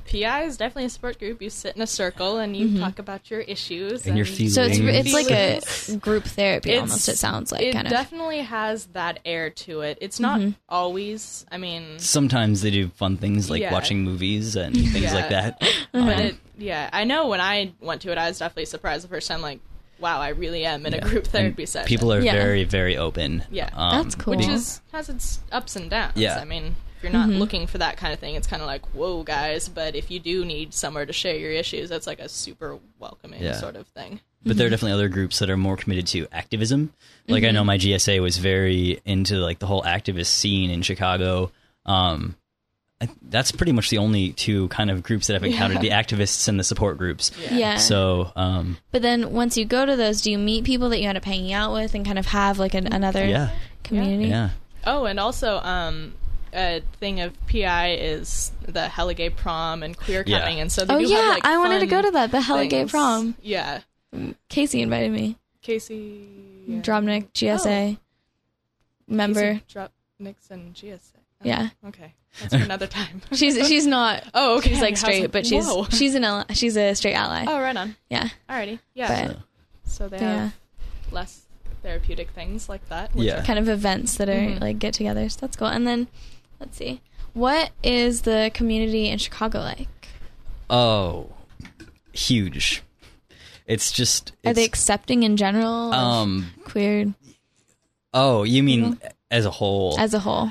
P I is definitely a support group. You sit in a circle and you mm-hmm. talk about your issues. And, and your feelings. So it's, it's like a group therapy it's, almost, it sounds like. It kind of. definitely has that air to it. It's not mm-hmm. always, I mean... Sometimes they do fun things like yeah. watching movies and things yeah. like that. But um, it, yeah, I know when I went to it, I was definitely surprised the first time, like, wow, I really am in yeah. a group therapy and session. People are yeah. very, very open. Yeah. Um, That's cool. Which is has its ups and downs. Yeah. I mean... If you're not mm-hmm. looking for that kind of thing, it's kind of like, whoa, guys. But if you do need somewhere to share your issues, that's like a super welcoming yeah. sort of thing. But mm-hmm. there are definitely other groups that are more committed to activism. Like, mm-hmm. I know my G S A was very into, like, the whole activist scene in Chicago. Um, I, that's pretty much the only two kind of groups that I've encountered, yeah. the activists and the support groups. Yeah. yeah. So, um... But then once you go to those, do you meet people that you end up hanging out with and kind of have, like, an, another yeah. community? Yeah. Oh, and also, um... a thing of P I is the Hella Gay Prom and queer yeah. coming, and so they oh do yeah, have, like, I wanted to go to that, the Hella Gay things. Prom. Yeah, Casey invited me. Casey yeah. Drobnik, G S A oh. member. Casey Drobnik's and G S A. Oh, yeah. Okay, that's for another time. she's she's not. Oh, okay. She's like straight, like, but she's whoa. she's an ally, she's a straight ally. Oh, right on. Yeah. Alrighty. Yeah. But, so they yeah. have less therapeutic things like that. Which yeah. are kind of events that are mm-hmm. like get-togethers. That's cool. And then let's see. What is the community in Chicago like? Oh, huge. It's just... It's, Are they accepting in general? Um, queer? Oh, you mean people? as a whole? As a whole.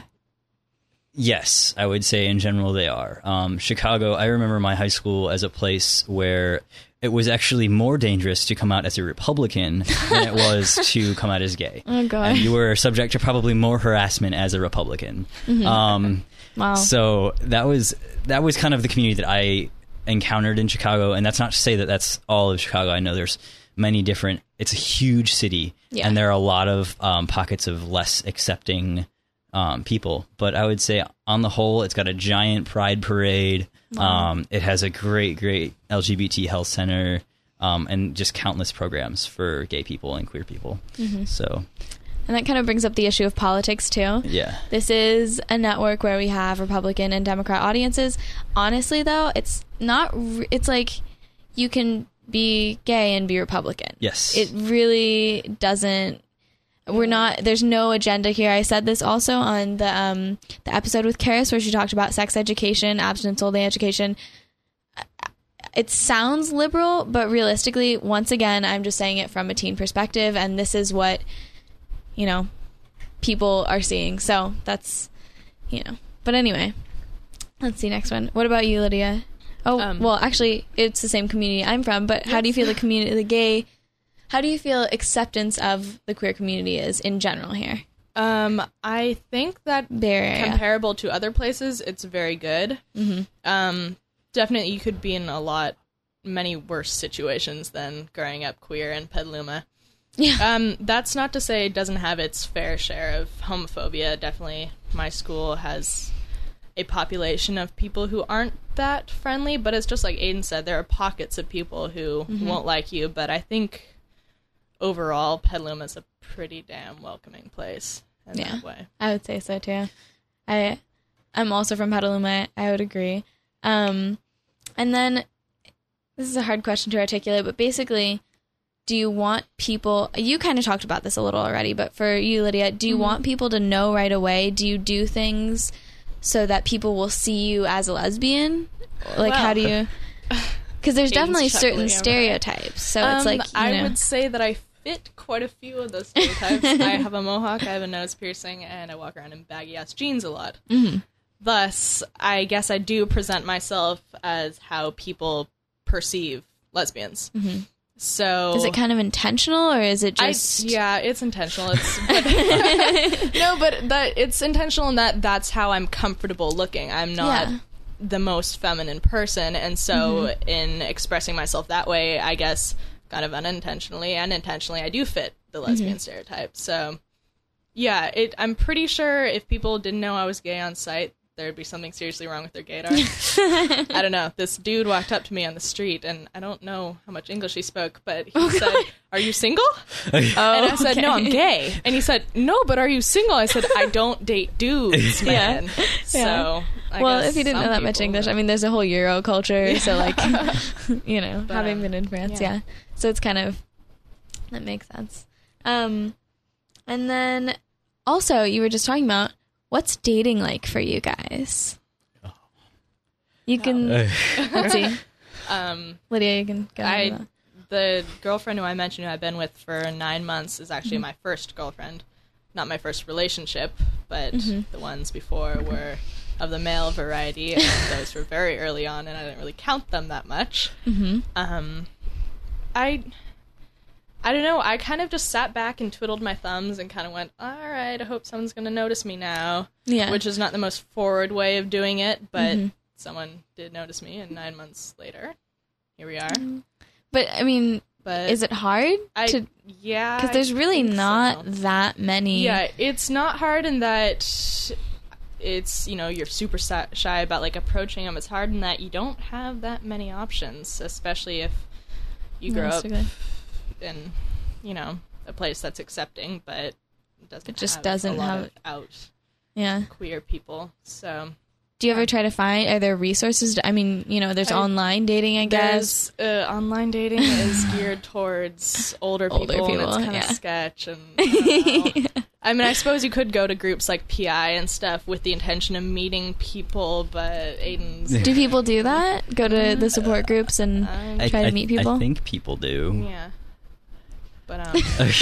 Yes, I would say in general they are. Um, Chicago, I remember my high school as a place where it was actually more dangerous to come out as a Republican than it was to come out as gay. Oh, God. And you were subject to probably more harassment as a Republican. Mm-hmm. Um, wow. So that was that was kind of the community that I encountered in Chicago, and that's not to say that that's all of Chicago. I know there's many different... It's a huge city, yeah. and there are a lot of um, pockets of less accepting um, people. But I would say, on the whole, it's got a giant pride parade. Wow. Um, it has a great, great L G B T health center, um, and just countless programs for gay people and queer people. Mm-hmm. So... And that kind of brings up the issue of politics, too. Yeah. This is a network where we have Republican and Democrat audiences. Honestly, though, it's not... Re- it's like you can be gay and be Republican. Yes. It really doesn't... We're not... There's no agenda here. I said this also on the um, the episode with Karis where she talked about sex education, abstinence-only education. It sounds liberal, but realistically, once again, I'm just saying it from a teen perspective, and this is what... you know, people are seeing. So that's, you know. But anyway, let's see next one. What about you, Lydia? Oh, um, well, actually, it's the same community I'm from, but how do you feel the community, the gay, how do you feel acceptance of the queer community is in general here? Um, I think that There, comparable to other places, it's very good. Mm-hmm. Um, definitely you could be in a lot, many worse situations than growing up queer in Petaluma. Yeah. Um, that's not to say it doesn't have its fair share of homophobia. Definitely my school has a population of people who aren't that friendly, but it's just like Aiden said, there are pockets of people who mm-hmm. won't like you, but I think overall Petaluma is a pretty damn welcoming place in yeah, that way. I would say so too. I, I'm also from Petaluma. I would agree. Um, and then this is a hard question to articulate, but basically... Do you want people, you kind of talked about this a little already, but for you, Lydia, do you mm-hmm. want people to know right away? Do you do things so that people will see you as a lesbian? Like, well, how do you, because there's definitely certain stereotypes. So um, it's like, you I know. would say that I fit quite a few of those stereotypes. I have a mohawk, I have a nose piercing, and I walk around in baggy-ass jeans a lot. Mm-hmm. Thus, I guess I do present myself as how people perceive lesbians. Mm-hmm. So is it kind of intentional, or is it just? I, yeah, it's intentional. It's but, no, but that it's intentional in that that's how I'm comfortable looking. I'm not yeah. the most feminine person, and so mm-hmm. in expressing myself that way, I guess kind of unintentionally and intentionally, I do fit the lesbian mm-hmm. stereotype. So yeah, it. I'm pretty sure if people didn't know I was gay on site, there'd be something seriously wrong with their gaydar. I don't know. This dude walked up to me on the street, and I don't know how much English he spoke, but he said, "Are you single?" Oh, and I said, okay. "No, I'm gay." And he said, "No, but are you single?" I said, "I don't date dudes, man." Yeah. So, Yeah. I well, guess if you didn't know some that much people, English, but- I mean, there's a whole Euro culture, so like, you know, But, having um, been in France, yeah. yeah. So it's kind of, that makes sense. Um, and then also, you were just talking about, what's dating like for you guys? You can, let's see. Um, Lydia, you can go. I, into that. the girlfriend who I mentioned who I've been with for nine months is actually Mm-hmm. my first girlfriend. Not my first relationship, but Mm-hmm. the ones before were of the male variety, and those were very early on, and I didn't really count them that much. Mm-hmm. Um, I, I don't know. I kind of just sat back and twiddled my thumbs and kind of went, "All right, I hope someone's going to notice me now." Yeah. Which is not the most forward way of doing it, but Mhm. someone did notice me, and nine months later, here we are. But, I mean, But is it hard I, to, yeah, because there's I really think not so. that many. Yeah, it's not hard in that it's, you know, you're super si- shy about, like, approaching them. It's hard in that you don't have that many options, especially if you grow up Realistically. in, you know, a place that's accepting, but doesn't It just have doesn't a lot have- of out Yeah. queer people. So Do you ever try to find, are there resources? To, I mean, you know, there's I- online dating, I guess. there's uh, online dating is geared towards older people, Older and people, it's kind yeah. of sketch. And I, don't know. I mean, I suppose you could go to groups like P I and stuff with the intention of meeting people, but Aiden's Do people do that? Go to the support groups and um, I, try to I- meet people? I think people do. yeah. But um,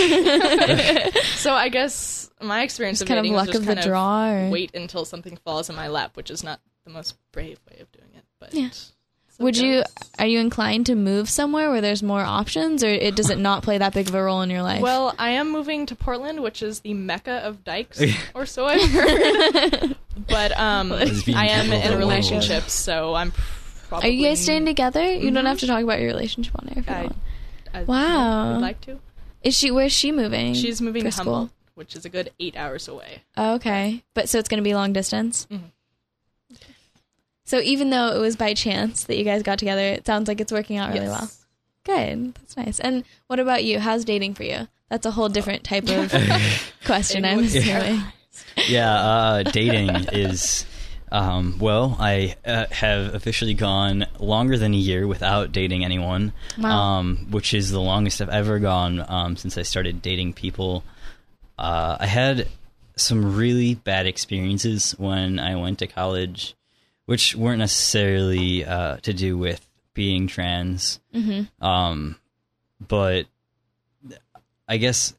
so I guess my experience Just of kind of dating luck was just of the kind draw, or- wait until something falls in my lap, which is not the most brave way of doing it. But Yeah. so Would you, goes. are you inclined to move somewhere where there's more options, or it does it not play that big of a role in your life? Well, I am moving to Portland, which is the mecca of dykes, or so I've heard. But um, Lesbian I am capital in of a the world. relationship, so I'm are probably. you guys staying together? You don't Mhm. have to talk about your relationship on air if you I, want. I Wow. would like to. Is she, where's she moving? She's moving for to school? Humboldt, which is a good eight hours away. Oh, okay. But so it's going to be long distance? Mhm. So even though it was by chance that you guys got together, it sounds like it's working out really Yes. well. Good. That's nice. And what about you? How's dating for you? That's a whole different type of question, I'm It would- assuming. Yeah, uh, dating is, um, well, I uh, have officially gone longer than a year without dating anyone, Wow. um, which is the longest I've ever gone um, since I started dating people. Uh, I had some really bad experiences when I went to college, which weren't necessarily uh, to do with being trans, Mm-hmm. um, but I guess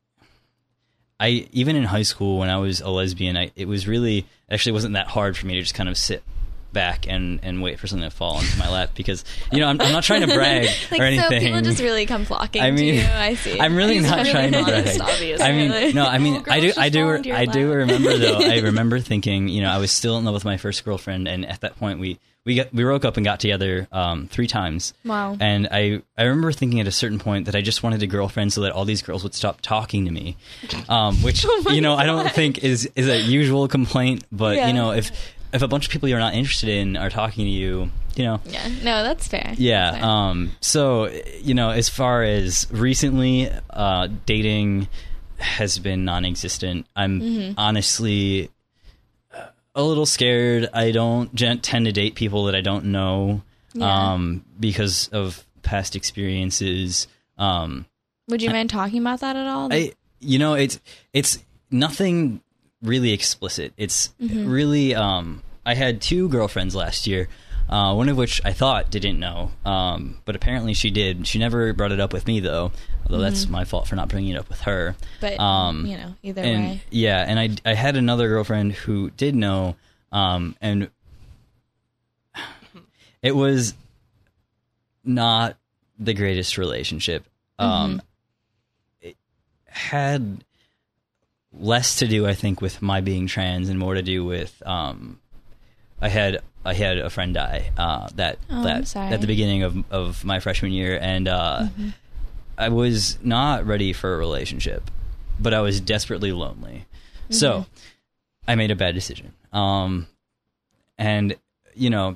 I even in high school when I was a lesbian, I, it was really actually wasn't that hard for me to just kind of sit back and, and wait for something to fall into my lap because you know I'm, I'm not trying to brag Like, or anything. so people just really come flocking I mean, to you. I see. I'm really He's not really trying to honest, brag. obviously. I mean, Really? no, I mean, Oh, girls I do, just I do, fall into your I do lap. remember though. I remember thinking, you know, I was still in love with my first girlfriend, and at that point, we we got we broke up and got together um, three times. Wow. And I I remember thinking at a certain point that I just wanted a girlfriend so that all these girls would stop talking to me, um, which Oh you know I don't think is is a usual complaint, but Yeah. you know if if a bunch of people you're not interested in are talking to you, you know. Yeah. No, that's fair. Yeah. That's fair. Um, so, you know, as far as recently, uh, dating has been non-existent. I'm Mm-hmm. honestly a little scared. I don't gen- tend to date people that I don't know Yeah. um, because of past experiences. Um, Would you mind talking about that at all? I, you know, it's it's nothing really explicit. It's Mm-hmm. really. Um, I had two girlfriends last year, uh, one of which I thought didn't know, um, but apparently she did. She never brought it up with me though, although that's my fault for not bringing it up with her. but, um, you know, either and way. yeah, and I I had another girlfriend who did know, um, and it was not the greatest relationship. Um, it had less to do, I think, with my being trans and more to do with um, I had I had a friend die uh, that Oh, I'm that sorry. at the beginning of of my freshman year, and uh, I was not ready for a relationship, but I was desperately lonely. So I made a bad decision. Um, and you know,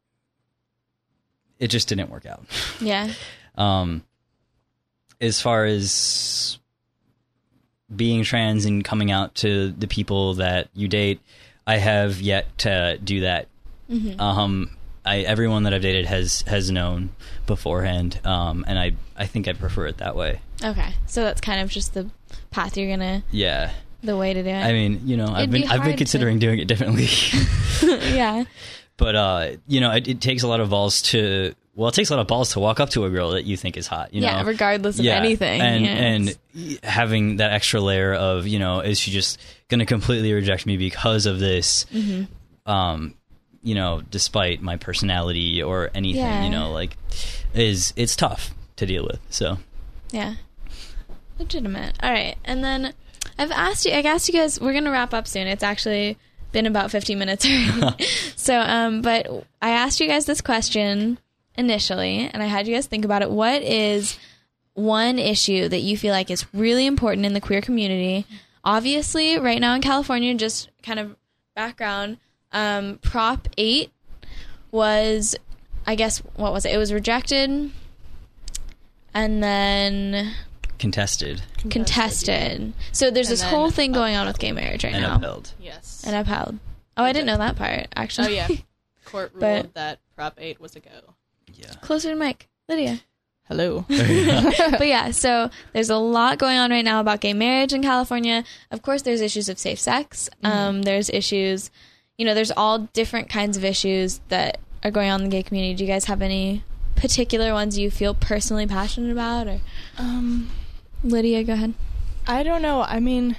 it just didn't work out. Yeah. Um, as far as being trans and coming out to the people that you date, I have yet to do that. Mm-hmm. Um, I, everyone that I've dated has, has known beforehand. Um, and I, I think I prefer it that way. Okay. So that's kind of just the path you're going to, yeah, the way to do it. I mean, you know, I've It'd been, be I've been hard considering to- doing it differently, Yeah. but, uh, you know, it, it takes a lot of balls to, well, it takes a lot of balls to walk up to a girl that you think is hot, you Yeah, know? regardless of Yeah, anything. and yes. and having that extra layer of, you know, is she just going to completely reject me because of this? Mm-hmm. Um, you know, despite my personality or anything, Yeah. you know, like, is it's tough to deal with. So Yeah. Legitimate. All right. And then I've asked you, I asked you guys, we're going to wrap up soon. It's actually been about fifteen minutes already. so, um, but I asked you guys this question initially, and I had you guys think about it. What is one issue that you feel like is really important in the queer community? Obviously, right now in California, just kind of background, um, Prop eight was, I guess, what was it? It was rejected, and then contested contested. So there's And this then whole thing going on with gay marriage right and now. upheld. Yes. And upheld. Oh, I didn't know that part, Oh, actually. yeah. Court ruled But- that Prop eight was a go. Yeah. Closer to Mike. Lydia. Hello. But yeah, so there's a lot going on right now about gay marriage in California. Of course, there's issues of safe sex. Mm-hmm. Um, there's issues, you know, there's all different kinds of issues that are going on in the gay community. Do you guys have any particular ones you feel personally passionate about? Or Um, Lydia, go ahead. I don't know. I mean,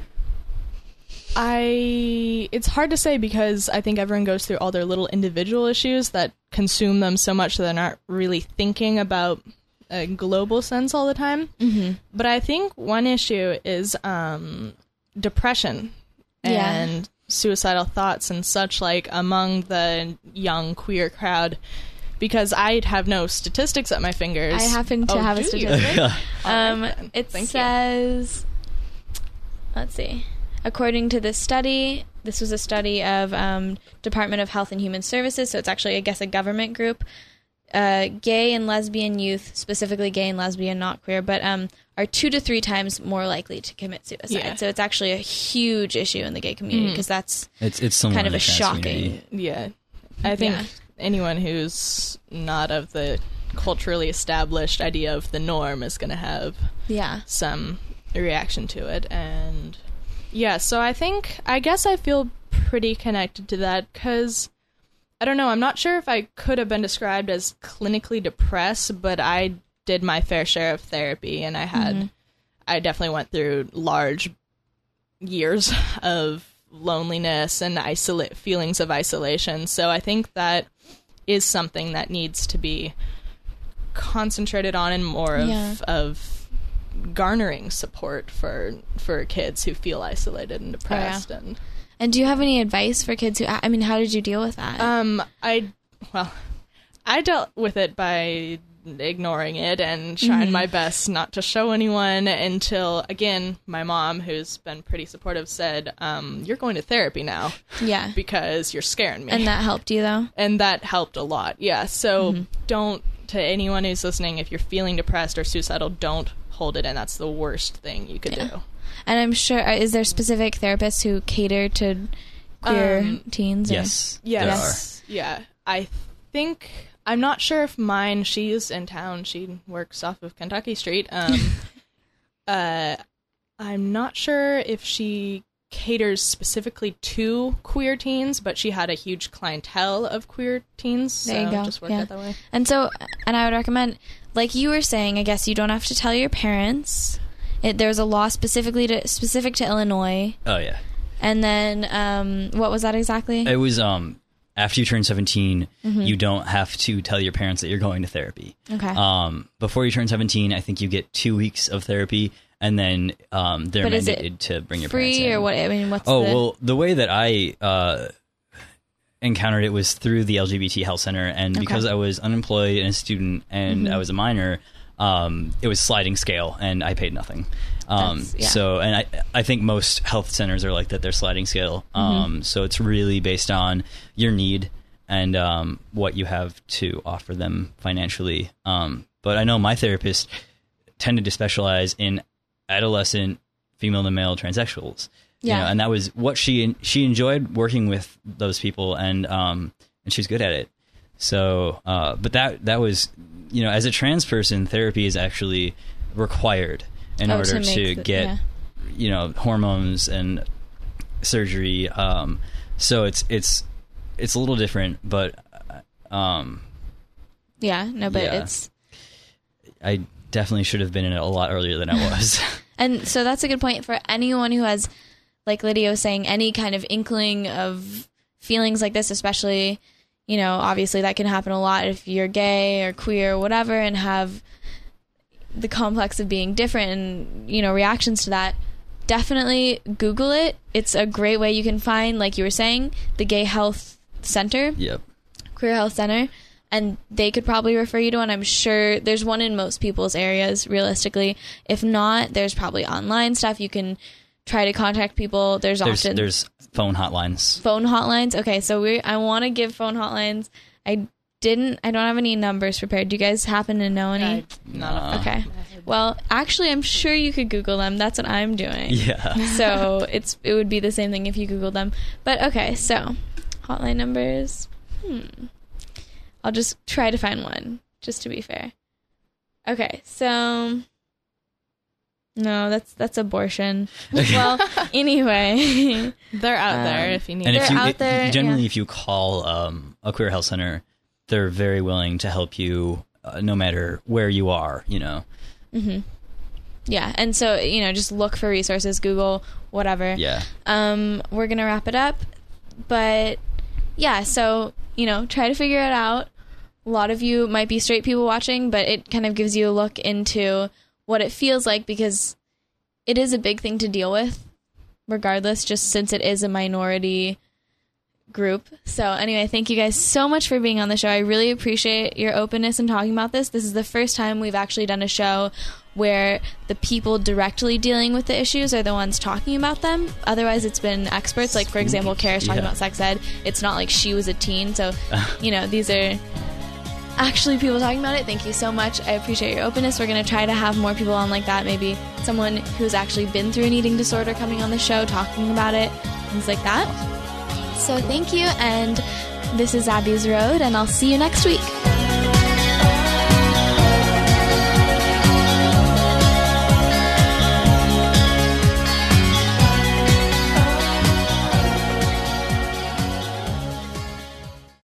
I it's hard to say because I think everyone goes through all their little individual issues that consume them so much that they're not really thinking about a global sense all the time. Mm-hmm. But I think one issue is um, depression Yeah. and suicidal thoughts and such, like among the young queer crowd. Because I have no statistics at my fingers. I happen to Oh, have a do you? statistic. All right, Um, then. it Thank you. says, let's see, according to this study, this was a study of um, Department of Health and Human Services, so it's actually, I guess, a government group. Uh, gay and lesbian youth, specifically gay and lesbian, not queer, but um, are two to three times more likely to commit suicide. Yeah. So it's actually a huge issue in the gay community because that's It's it's similar kind of in a the trans shocking. community. Yeah. I think Yeah. anyone who's not of the culturally established idea of the norm is going to have Yeah. some reaction to it. And yeah, so I think, I guess I feel pretty connected to that because, I don't know, I'm not sure if I could have been described as clinically depressed, but I did my fair share of therapy and I had, Mm-hmm. I definitely went through large years of loneliness and isolate feelings of isolation. So I think that is something that needs to be concentrated on and more of, Yeah. of garnering support for for kids who feel isolated and depressed. And And do you have any advice for kids who, I mean, how did you deal with that? um, I well, I dealt with it by ignoring it and trying my best not to show anyone until, again, my mom, who's been pretty supportive, said, um, you're going to therapy now yeah. because you're scaring me. And that helped you, though? And that helped a lot. Yeah. So don't, to anyone who's listening, if you're feeling depressed or suicidal, don't hold it in. That's the worst thing you could Yeah. do. And I'm sure, uh, is there specific therapists who cater to queer Um, teens? Or? Yes, Yes. Yeah. I think, I'm not sure if mine, she's in town. She works off of Kentucky Street. Um, uh, I'm not sure if she caters specifically to queer teens, but she had a huge clientele of queer teens. There you so go. it just worked Yeah. out that way. And so, and I would recommend, like you were saying, I guess you don't have to tell your parents. It, there's a law specifically to specific to Illinois. Oh yeah. And then, um, what was that exactly? It was um after you turn seventeen, Mm-hmm. you don't have to tell your parents that you're going to therapy. Okay. Um, before you turn seventeen, I think you get two weeks of therapy, and then um, they're But is it mandated to bring your parents Free in. or what? I mean, what's Oh the... well, the way that I uh, encountered it was through the L G B T Health Center, and because Okay. I was unemployed and a student, and Mm-hmm. I was a minor, um, it was sliding scale, and I paid nothing. Um, yeah. So, and I, I think most health centers are like that. They're sliding scale. Um, Mm-hmm. So it's really based on your need and um, what you have to offer them financially. Um, but I know my therapist tended to specialize in adolescent female to male transsexuals. Yeah. You know, and that was what she she enjoyed working with those people, and um, and she was good at it. So, uh, but that that was, you know, as a trans person, therapy is actually required in Oh, order to make to the- get, yeah. you know, hormones and surgery. Um, so it's it's it's a little different, but um, Yeah, no, but Yeah. it's I definitely should have been in it a lot earlier than I was. and so that's a good point for anyone who has, like Lydia was saying, any kind of inkling of feelings like this, especially, you know, obviously that can happen a lot if you're gay or queer or whatever, and have the complex of being different and, you know, reactions to that. Definitely Google it. It's a great way you can find, like you were saying, the Gay Health Center, Yep. Queer Health Center, and they could probably refer you to one. I'm sure there's one in most people's areas, realistically. If not, there's probably online stuff. You can try to contact people. There's, There's often there's phone hotlines. phone hotlines. Okay, so we I want to give phone hotlines. I didn't. I don't have any numbers prepared. Do you guys happen to know any? I, not a Okay. Well, actually, I'm sure you could Google them. That's what I'm doing. Yeah. So it's it would be the same thing if you Googled them. But okay, so hotline numbers. Hmm. I'll just try to find one, just to be fair. Okay, so no, that's that's abortion. Well, anyway, They're out Um, there if you need And it. if They're you out it- there, generally, yeah. if you call um, a queer health center, they're very willing to help you, uh, no matter where you are. You know. yeah, and so you know, just look for resources, Google, whatever. Yeah. Um, we're gonna wrap it up, but yeah, so you know, try to figure it out. A lot of you might be straight people watching, but it kind of gives you a look into what it feels like, because it is a big thing to deal with, regardless, just since it is a minority group. So anyway, thank you guys so much for being on the show. I really appreciate your openness in talking about this. This is the first time we've actually done a show where the people directly dealing with the issues are the ones talking about them. Otherwise, it's been experts. Like, for example, Kara's talking Yeah. about sex ed. It's not like she was a teen. So, you know, these are actually people talking about it. Thank you so much. I appreciate your openness. We're going to try to have more people on like that. Maybe someone who's actually been through an eating disorder coming on the show, talking about it, things like that. So thank you. And this is Abby's Road, and I'll see you next week.